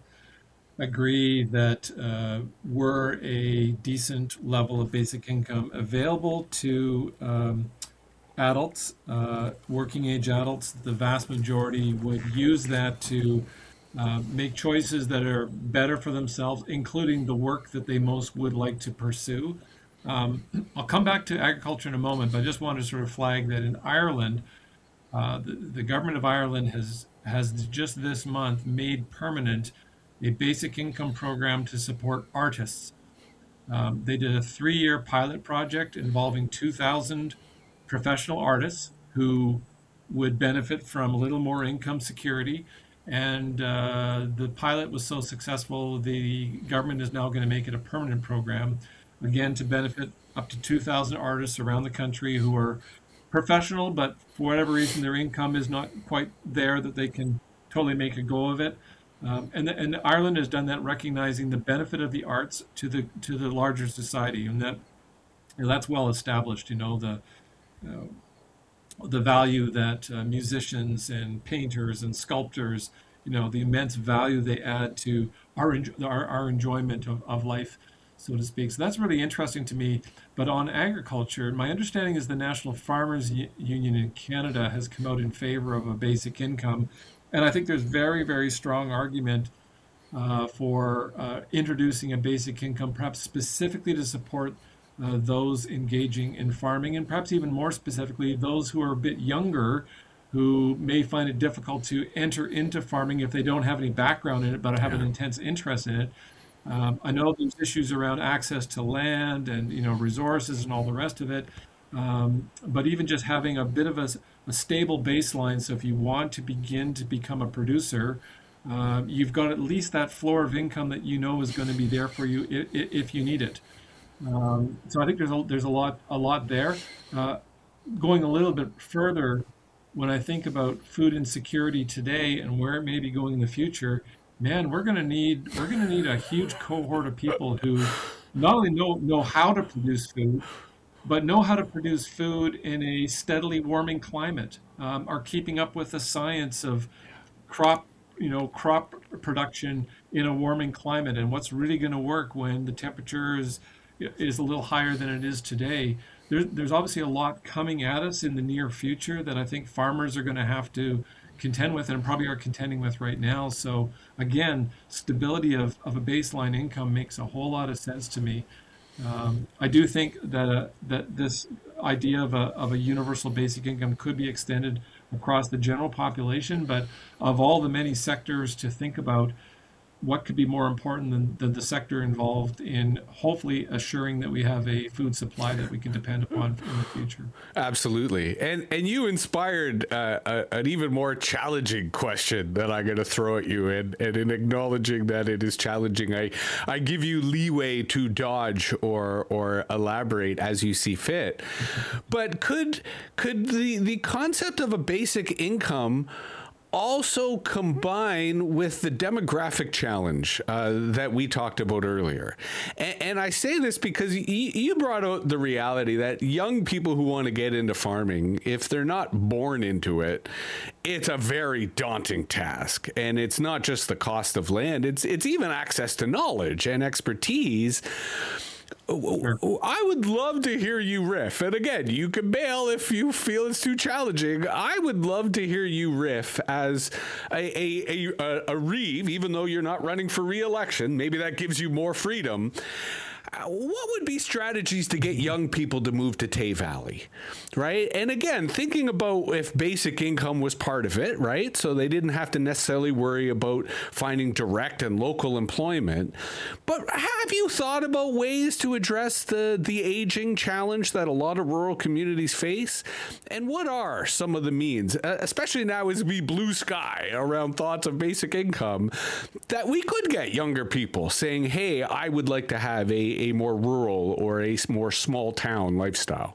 agree that uh, were a decent level of basic income available to um, adults, uh, working age adults, the vast majority would use that to uh, make choices that are better for themselves, including the work that they most would like to pursue. Um, I'll come back to agriculture in a moment, but I just wanted to sort of flag that in Ireland, uh, the, the government of Ireland has has just this month made permanent a basic income program to support artists. Um, they did a three-year pilot project involving two thousand professional artists who would benefit from a little more income security. And uh, the pilot was so successful, the government is now going to make it a permanent program, again, to benefit up to two thousand artists around the country who are professional, but for whatever reason, their income is not quite there that they can totally make a go of it. Um, and, and Ireland has done that, recognizing the benefit of the arts to the to the larger society, and that and that's well established. You know the uh, the value that uh, musicians and painters and sculptors, you know, the immense value they add to our enj- our, our enjoyment of, of life, so to speak. So that's really interesting to me. But on agriculture, my understanding is the National Farmers U- Union in Canada has come out in favor of a basic income, and I think there's very, very strong argument uh, for uh, introducing a basic income, perhaps specifically to support uh, those engaging in farming, and perhaps even more specifically, those who are a bit younger who may find it difficult to enter into farming if they don't have any background in it but have an Yeah. intense interest in it. Um, I know there's issues around access to land and, you know, resources and all the rest of it. Um, but even just having a bit of a, a stable baseline, so if you want to begin to become a producer, uh, you've got at least that floor of income that you know is going to be there for you if, if you need it. Um, so I think there's a, there's a lot a lot there. Uh, Going a little bit further, when I think about food insecurity today and where it may be going in the future, man, we're going to need we're going to need a huge cohort of people who not only know know how to produce food, but know how to produce food in a steadily warming climate, um, are keeping up with the science of crop, you know, crop production in a warming climate, and what's really going to work when the temperature is is a little higher than it is today. There's there's obviously a lot coming at us in the near future that I think farmers are going to have to contend with, and probably are contending with right now. So again, stability of, of a baseline income makes a whole lot of sense to me. Um, I do think that uh, that this idea of a of a universal basic income could be extended across the general population, but of all the many sectors to think about, what could be more important than, than the sector involved in hopefully assuring that we have a food supply that we can depend upon in the future? Absolutely. And and you inspired uh, a, an even more challenging question that I'm going to throw at you. And, and in acknowledging that it is challenging, I, I give you leeway to dodge or or elaborate as you see fit. But could could the, the concept of a basic income also combine with the demographic challenge uh, that we talked about earlier? And, and I say this because y- you brought out the reality that young people who want to get into farming, if they're not born into it, it's a very daunting task. And it's not just the cost of land, it's it's even access to knowledge and expertise. Sure. I would love to hear you riff. And again, you can bail if you feel it's too challenging. I would love to hear you riff as a, a, a, a Reeve, even though you're not running for re-election. Maybe that gives you more freedom. Uh, What would be strategies to get young people to move to Tay Valley, right? And again, thinking about if basic income was part of it, right? So they didn't have to necessarily worry about finding direct and local employment. But have you thought about ways to address the, the aging challenge that a lot of rural communities face? And what are some of the means, uh, especially now as we blue sky around thoughts of basic income, that we could get younger people saying, hey, I would like to have a, a more rural or a more small town lifestyle?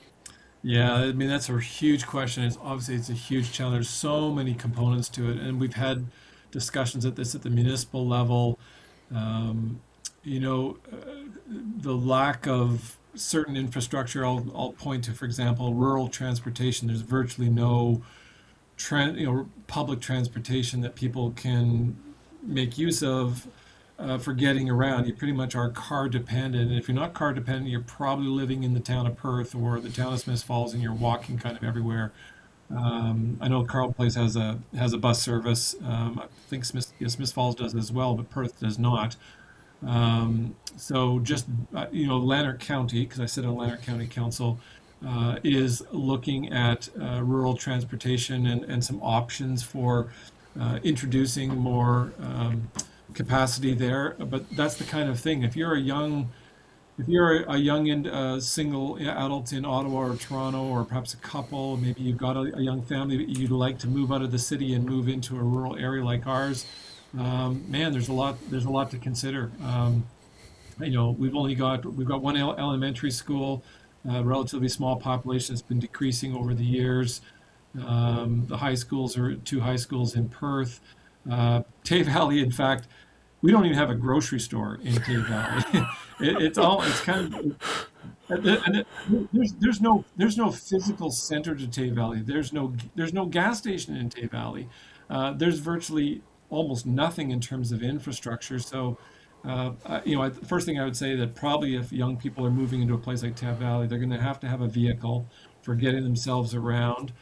Yeah, I mean that's a huge question. It's obviously it's a huge challenge. There's so many components to it, and we've had discussions at this at the municipal level. Um, you know, uh, the lack of certain infrastructure. I'll I'll point to, for example, rural transportation. There's virtually no tran you know, public transportation that people can make use of uh, for getting around. You pretty much are car dependent. And if you're not car dependent, you're probably living in the town of Perth or the town of Smith Falls, and you're walking kind of everywhere. Um, I know Carl Place has a has a bus service. Um, I think Smith, yeah, Smith Falls does as well, but Perth does not. Um, so just, uh, you know, Lanark County, because I sit on Lanark County Council, uh, is looking at uh, rural transportation and, and some options for uh, introducing more um, capacity there. But that's the kind of thing. If you're a young if you're a, a young and uh, single adult in Ottawa or Toronto, or perhaps a couple, maybe you've got a, a young family that you'd like to move out of the city and move into a rural area like ours, um, man, there's a lot there's a lot to consider. Um, you know, we've only got we've got one ele- elementary school, uh, relatively small population. It's been decreasing over the years. Um, the high schools are two high schools in Perth. Uh, Tay Valley, in fact, we don't even have a grocery store in Tay Valley. it, it's all it's kind of and it- and it- there's there's no there's no physical center to Tay Valley. There's no there's no gas station in Tay Valley. Uh, there's virtually almost nothing in terms of infrastructure. So, uh, I- you know, I- the first thing I would say that probably if young people are moving into a place like Tay Valley, they're going to have to have a vehicle for getting themselves around.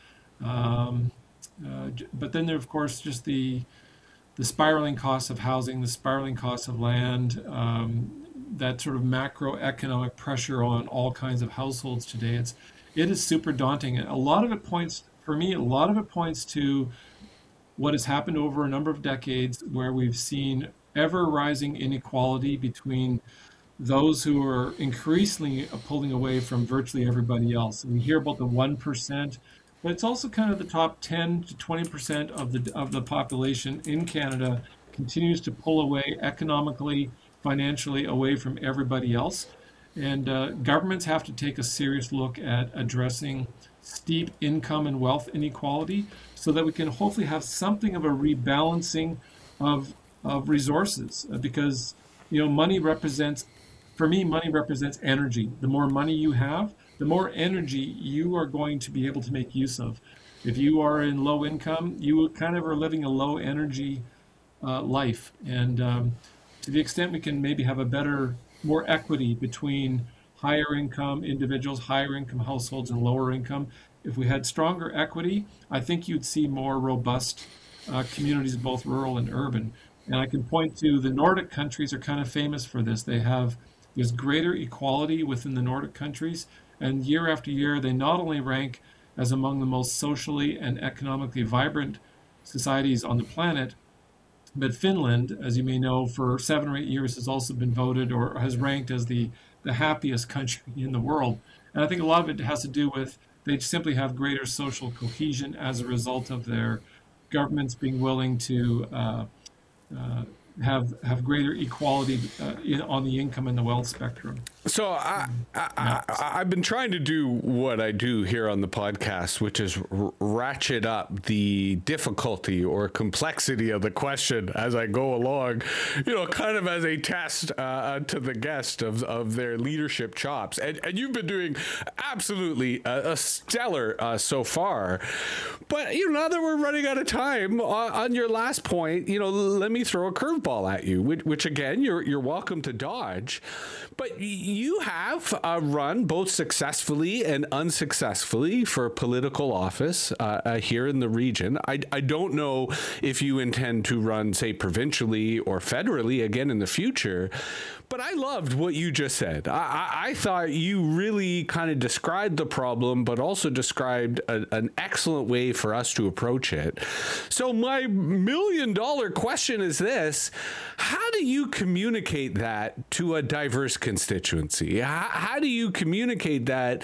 Um, uh, j- but then there, of course, just the the spiraling costs of housing, the spiraling costs of land, um, that sort of macroeconomic pressure on all kinds of households today. It's it is super daunting. And a lot of it points, for me, a lot of it points to what has happened over a number of decades, where we've seen ever rising inequality between those who are increasingly pulling away from virtually everybody else. We hear about the one percent, but it's also kind of the top ten to twenty percent of the of the population in Canada continues to pull away economically, financially away from everybody else. And uh, governments have to take a serious look at addressing steep income and wealth inequality so that we can hopefully have something of a rebalancing of of resources, uh, because you know money represents for me, money represents energy. The more money you have, the more energy you are going to be able to make use of. If you are in low income, you kind of are living a low energy uh, life. And um, to the extent we can maybe have a better, more equity between higher income individuals, higher income households, and lower income, if we had stronger equity, I think you'd see more robust uh, communities, both rural and urban. And I can point to the Nordic countries are kind of famous for this. They have there's greater equality within the Nordic countries, and year after year, they not only rank as among the most socially and economically vibrant societies on the planet, but Finland, as you may know, for seven or eight years has also been voted or has ranked as the, the happiest country in the world. And I think a lot of it has to do with they simply have greater social cohesion as a result of their governments being willing to uh, uh, have have greater equality uh, in, on the income and the wealth spectrum. So I, I, Yeah. I, I've been trying to do what I do here on the podcast, which is r- ratchet up the difficulty or complexity of the question as I go along, you know, kind of as a test uh, to the guest of, of their leadership chops. And, and you've been doing absolutely a, a stellar uh, so far. But, you know, now that we're running out of time, uh, on your last point, you know, let me throw a curveball at you, which, which again, you're, you're welcome to dodge. But you have uh, run both successfully and unsuccessfully for political office uh, uh, here in the region. I, I don't know if you intend to run, say, provincially or federally again in the future, but I loved what you just said. I, I, I thought you really kind of described the problem, but also described a, an excellent way for us to approach it. So my million dollar question is this: how do you communicate that to a diverse constituency? How, how do you communicate that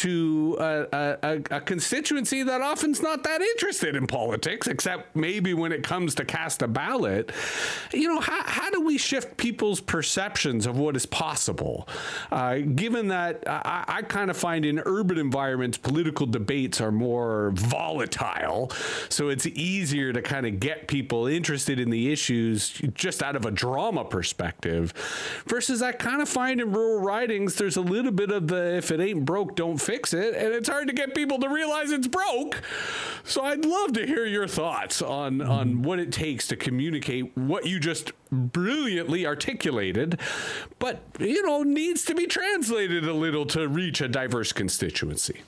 to a, a, a constituency that often's not that interested in politics, except maybe when it comes to cast a ballot? You know, how, how do we shift people's perceptions of what is possible? Uh, given that I, I kind of find in urban environments, political debates are more volatile, so it's easier to kind of get people interested in the issues just out of a drama perspective, versus I kind of find in rural ridings there's a little bit of the if it ain't broke, don't fix it, and it's hard to get people to realize it's broke. So I'd love to hear your thoughts on on what it takes to communicate what you just brilliantly articulated, but you know needs to be translated a little to reach a diverse constituency.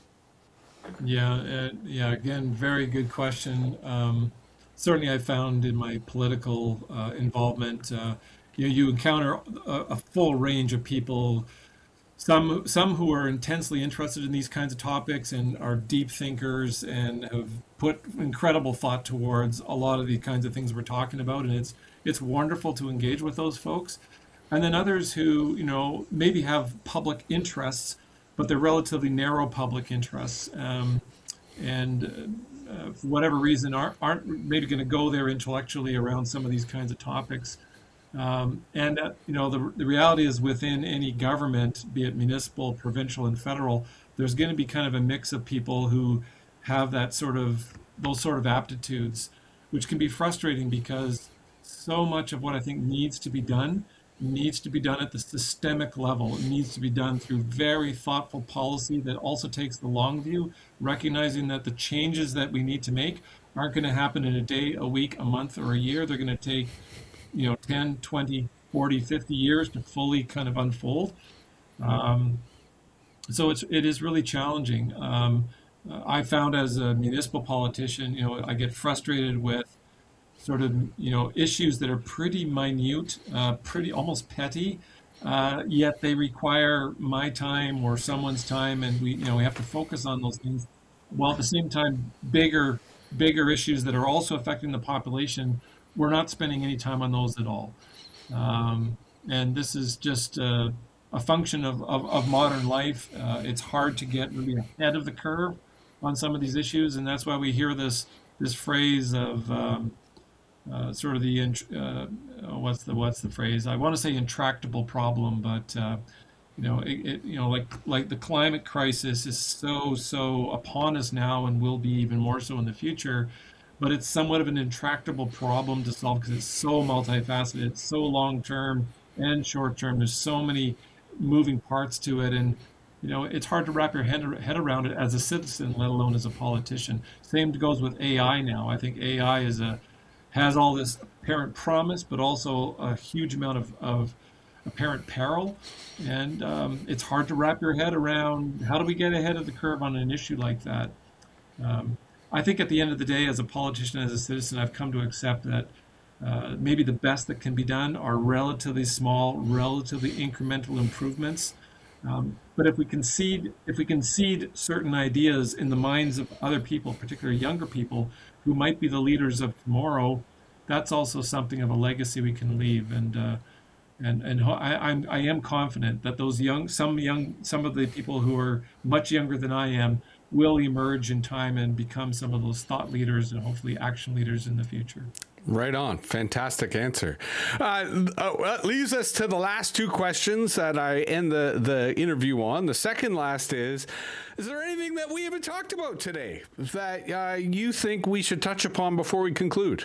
Yeah, uh, yeah. Again, very good question. Um, certainly, I found in my political uh, involvement, uh, you know, you encounter a, a full range of people. Some some who are intensely interested in these kinds of topics and are deep thinkers and have put incredible thought towards a lot of the kinds of things we're talking about, and it's it's wonderful to engage with those folks. and then others who, you know, maybe have public interests, but they're relatively narrow public interests, um, and uh, for whatever reason aren't, aren't maybe going to go there intellectually around some of these kinds of topics. Um, and uh, you know, the, the reality is within any government, be it municipal, provincial, and federal, there's going to be kind of a mix of people who have that sort of those sort of aptitudes, which can be frustrating because so much of what I think needs to be done needs to be done at the systemic level. It needs to be done through very thoughtful policy that also takes the long view, recognizing that the changes that we need to make aren't going to happen in a day, a week, a month, or a year. They're going to take, you know, ten, twenty, forty, fifty years to fully kind of unfold. Um, so it's, it is really challenging. Um, I found as a municipal politician, you know, I get frustrated with sort of, you know, issues that are pretty minute, uh, pretty almost petty, uh, yet they require my time or someone's time, and we, you know, we have to focus on those things, while at the same time, bigger, bigger issues that are also affecting the population, we're not spending any time on those at all. Um, and this is just uh, a function of, of, of modern life. Uh, it's hard to get really ahead of the curve on some of these issues, and that's why we hear this this phrase of um, uh, sort of the int- uh, what's the what's the phrase? I want to say intractable problem, but uh, you know, it, it, you know, like like the climate crisis is so so upon us now, and will be even more so in the future. But it's somewhat of an intractable problem to solve because it's so multifaceted, it's so long term and short term. There's so many moving parts to it, and you know, it's hard to wrap your head, head around it as a citizen, let alone as a politician. Same goes with A I now. I think A I is a has all this apparent promise, but also a huge amount of, of apparent peril. And um, it's hard to wrap your head around how do we get ahead of the curve on an issue like that. Um, I think at the end of the day, as a politician, as a citizen, I've come to accept that uh, maybe the best that can be done are relatively small, relatively incremental improvements. Um, but if we concede, if we concede certain ideas in the minds of other people, particularly younger people, who might be the leaders of tomorrow, that's also something of a legacy we can leave. And uh, and and I, I'm I am confident that those young, some young, some of the people who are much younger than I am will emerge in time and become some of those thought leaders and hopefully action leaders in the future. Right on. Fantastic answer. Uh, uh, that leaves us to the last two questions that I end the, the interview on. The second last is, is there anything that we haven't talked about today that uh, you think we should touch upon before we conclude?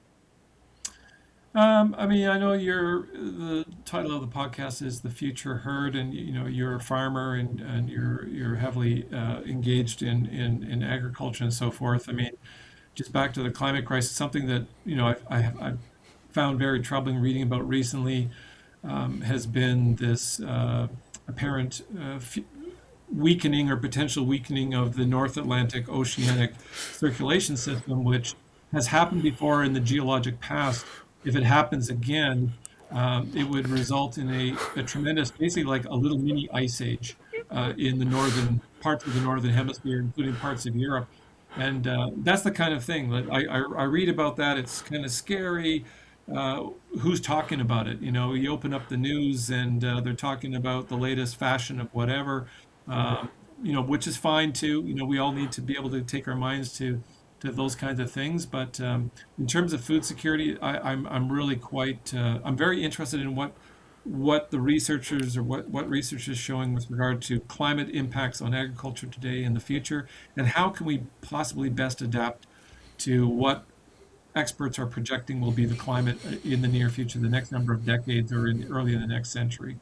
Um, I mean, I know your the title of the podcast is "The Future Herd," and you know you're a farmer and, and you're you're heavily uh, engaged in, in, in agriculture and so forth. I mean, just back to the climate crisis, something that you know I've, I've, I've found very troubling reading about recently um, has been this uh, apparent uh, f- weakening or potential weakening of the North Atlantic oceanic circulation system, which has happened before in the geologic past. If it happens again, um, it would result in a, a tremendous, basically like a little mini ice age uh, in the northern parts of the northern hemisphere, including parts of Europe. And uh, that's the kind of thing. Like I, I, I read about that. It's kind of scary. Uh, who's talking about it? You know, you open up the news and uh, they're talking about the latest fashion of whatever, uh, you know, which is fine too. You know, we all need to be able to take our minds to to those kinds of things. But um, in terms of food security, I, I'm I'm really quite uh, I'm very interested in what what the researchers or what what research is showing with regard to climate impacts on agriculture today and the future, and how can we possibly best adapt to what experts are projecting will be the climate in the near future, the next number of decades, or in early in the next century.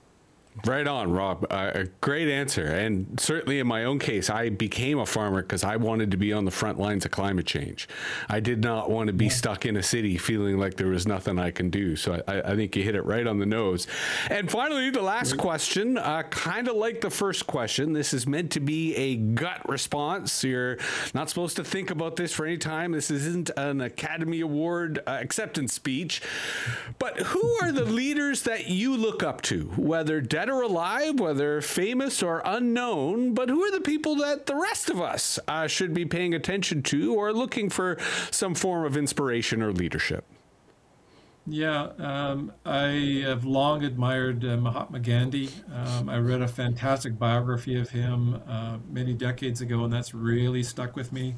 Right on, Rob. Uh, a great answer. And certainly in my own case, I became a farmer because I wanted to be on the front lines of climate change. I did not want to be yeah. stuck in a city feeling like there was nothing I can do. So I, I think you hit it right on the nose. And finally, the last Great. question, uh, kind of like the first question, this is meant to be a gut response. You're not supposed to think about this for any time. This isn't an Academy Award uh, acceptance speech. But who are the leaders that you look up to, whether dead or alive, whether famous or unknown, but who are the people that the rest of us uh, should be paying attention to or looking for some form of inspiration or leadership? Yeah, um, I have long admired uh, Mahatma Gandhi. Um, I read a fantastic biography of him uh, many decades ago, and that's really stuck with me.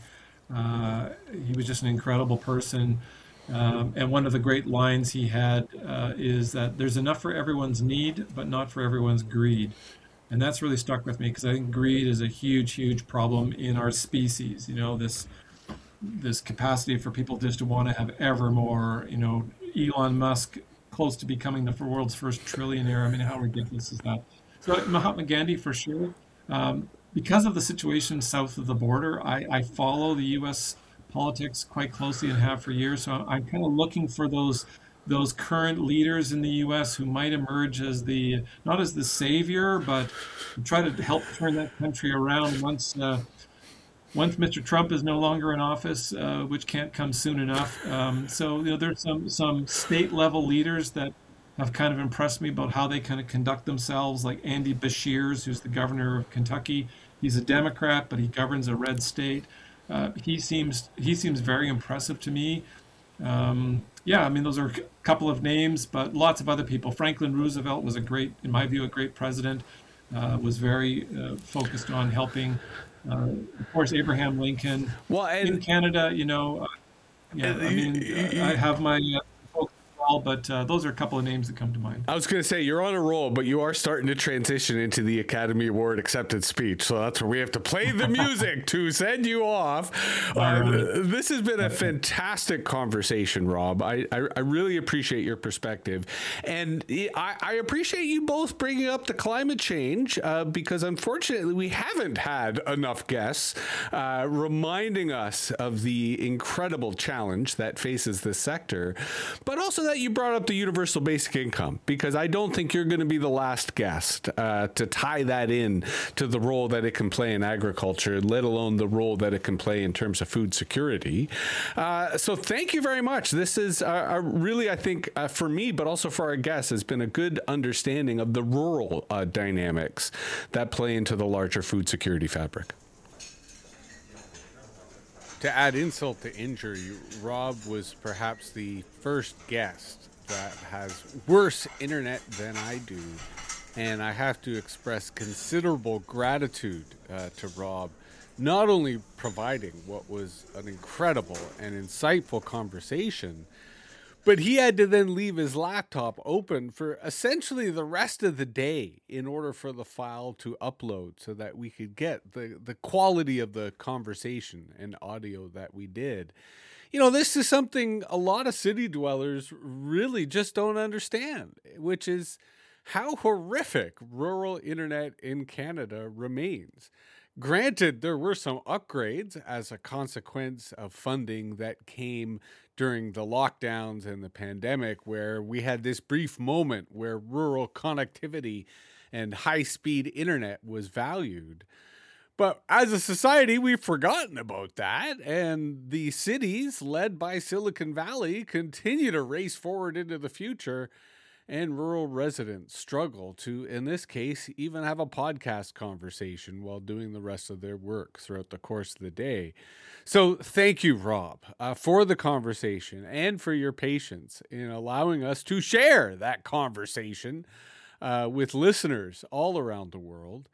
Uh, he was just an incredible person. Um, and one of the great lines he had uh, is that there's enough for everyone's need, but not for everyone's greed. And that's really stuck with me because I think greed is a huge, huge problem in our species. You know, this this capacity for people just to want to have ever more. You know, Elon Musk close to becoming the world's first trillionaire. I mean, how ridiculous is that? So Mahatma Gandhi for sure. Um, because of the situation south of the border, I, I follow the U S politics quite closely and have for years. So I'm kind of looking for those those current leaders in the U S who might emerge as the not as the savior, but try to help turn that country around once uh, once Mister Trump is no longer in office, uh, which can't come soon enough. Um, so you know, there's some some state level leaders that have kind of impressed me about how they kind of conduct themselves, like Andy Beshears, who's the governor of Kentucky. He's a Democrat, but he governs a red state. Uh, he seems he seems very impressive to me. Um, yeah, I mean, those are a couple of names, but lots of other people. Franklin Roosevelt was a great, in my view, a great president. Uh, was very uh, focused on helping. Uh, of course, Abraham Lincoln. Well, In and Canada, you know, uh, yeah, uh, I you, mean, uh, I you, have my uh, folks as well, but uh, those are a couple of names that come to mind. I was going to say you're on a roll, but you are starting to transition into the Academy Award acceptance speech. So that's where we have to play the music to send you off. All Uh, right. this has been a Okay. fantastic conversation, Rob. I, I, I really appreciate your perspective. And I, I appreciate you both bringing up the climate change uh, because unfortunately we haven't had enough guests uh, reminding us of the incredible challenge that faces this sector, but also that you brought up the universal basic income, because I don't think you're going to be the last guest uh, to tie that in to the role that it can play in agriculture, let alone the role that it can play in terms of food security. Uh, so thank you very much. This is uh, a really, I think, uh, for me, but also for our guests, has been a good understanding of the rural uh, dynamics that play into the larger food security fabric. To add insult to injury, Rob was perhaps the first guest that has worse internet than I do. And I have to express considerable gratitude uh, to Rob, not only providing what was an incredible and insightful conversation, but he had to then leave his laptop open for essentially the rest of the day in order for the file to upload so that we could get the, the quality of the conversation and audio that we did. You know, this is something a lot of city dwellers really just don't understand, which is how horrific rural internet in Canada remains. Granted, there were some upgrades as a consequence of funding that came during the lockdowns and the pandemic, where we had this brief moment where rural connectivity and high-speed internet was valued. But as a society, we've forgotten about that, and the cities led by Silicon Valley continue to race forward into the future, and rural residents struggle to, in this case, even have a podcast conversation while doing the rest of their work throughout the course of the day. So thank you, Rob, uh, for the conversation and for your patience in allowing us to share that conversation uh, with listeners all around the world.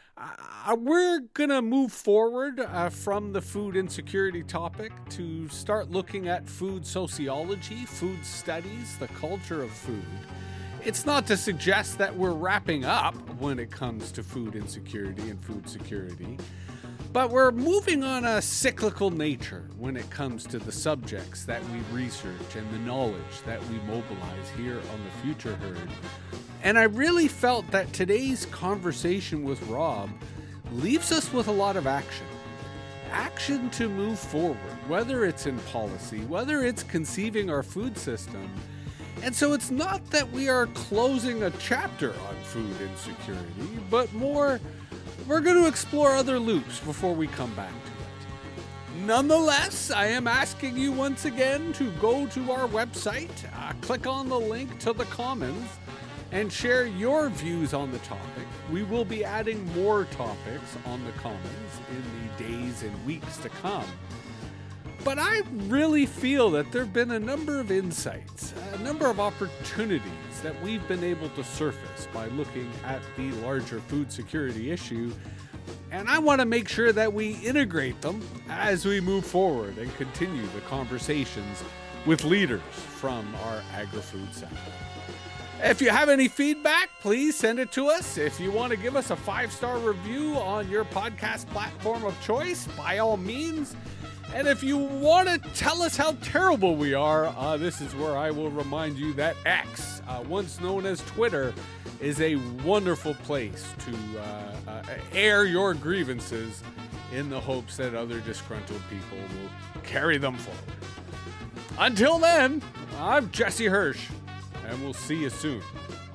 Uh, we're going to move forward uh, from the food insecurity topic to start looking at food sociology, food studies, the culture of food. It's not to suggest that we're wrapping up when it comes to food insecurity and food security, but we're moving on a cyclical nature when it comes to the subjects that we research and the knowledge that we mobilize here on the Future Herd. And I really felt that today's conversation with Rob leaves us with a lot of action. Action to move forward, whether it's in policy, whether it's conceiving our food system. And so it's not that we are closing a chapter on food insecurity, but more, we're going to explore other loops before we come back to it. Nonetheless, I am asking you once again to go to our website, uh, click on the link to the Commons, and share your views on the topic. We will be adding more topics on the Commons in the days and weeks to come. But I really feel that there have been a number of insights, a number of opportunities that we've been able to surface by looking at the larger food security issue. And I want to make sure that we integrate them as we move forward and continue the conversations with leaders from our agri-food sector. If you have any feedback, please send it to us. If you want to give us a five-star review on your podcast platform of choice, by all means. And if you want to tell us how terrible we are, uh, this is where I will remind you that X, uh, once known as Twitter, is a wonderful place to uh, uh, air your grievances in the hopes that other disgruntled people will carry them forward. Until then, I'm Jesse Hirsch, and we'll see you soon.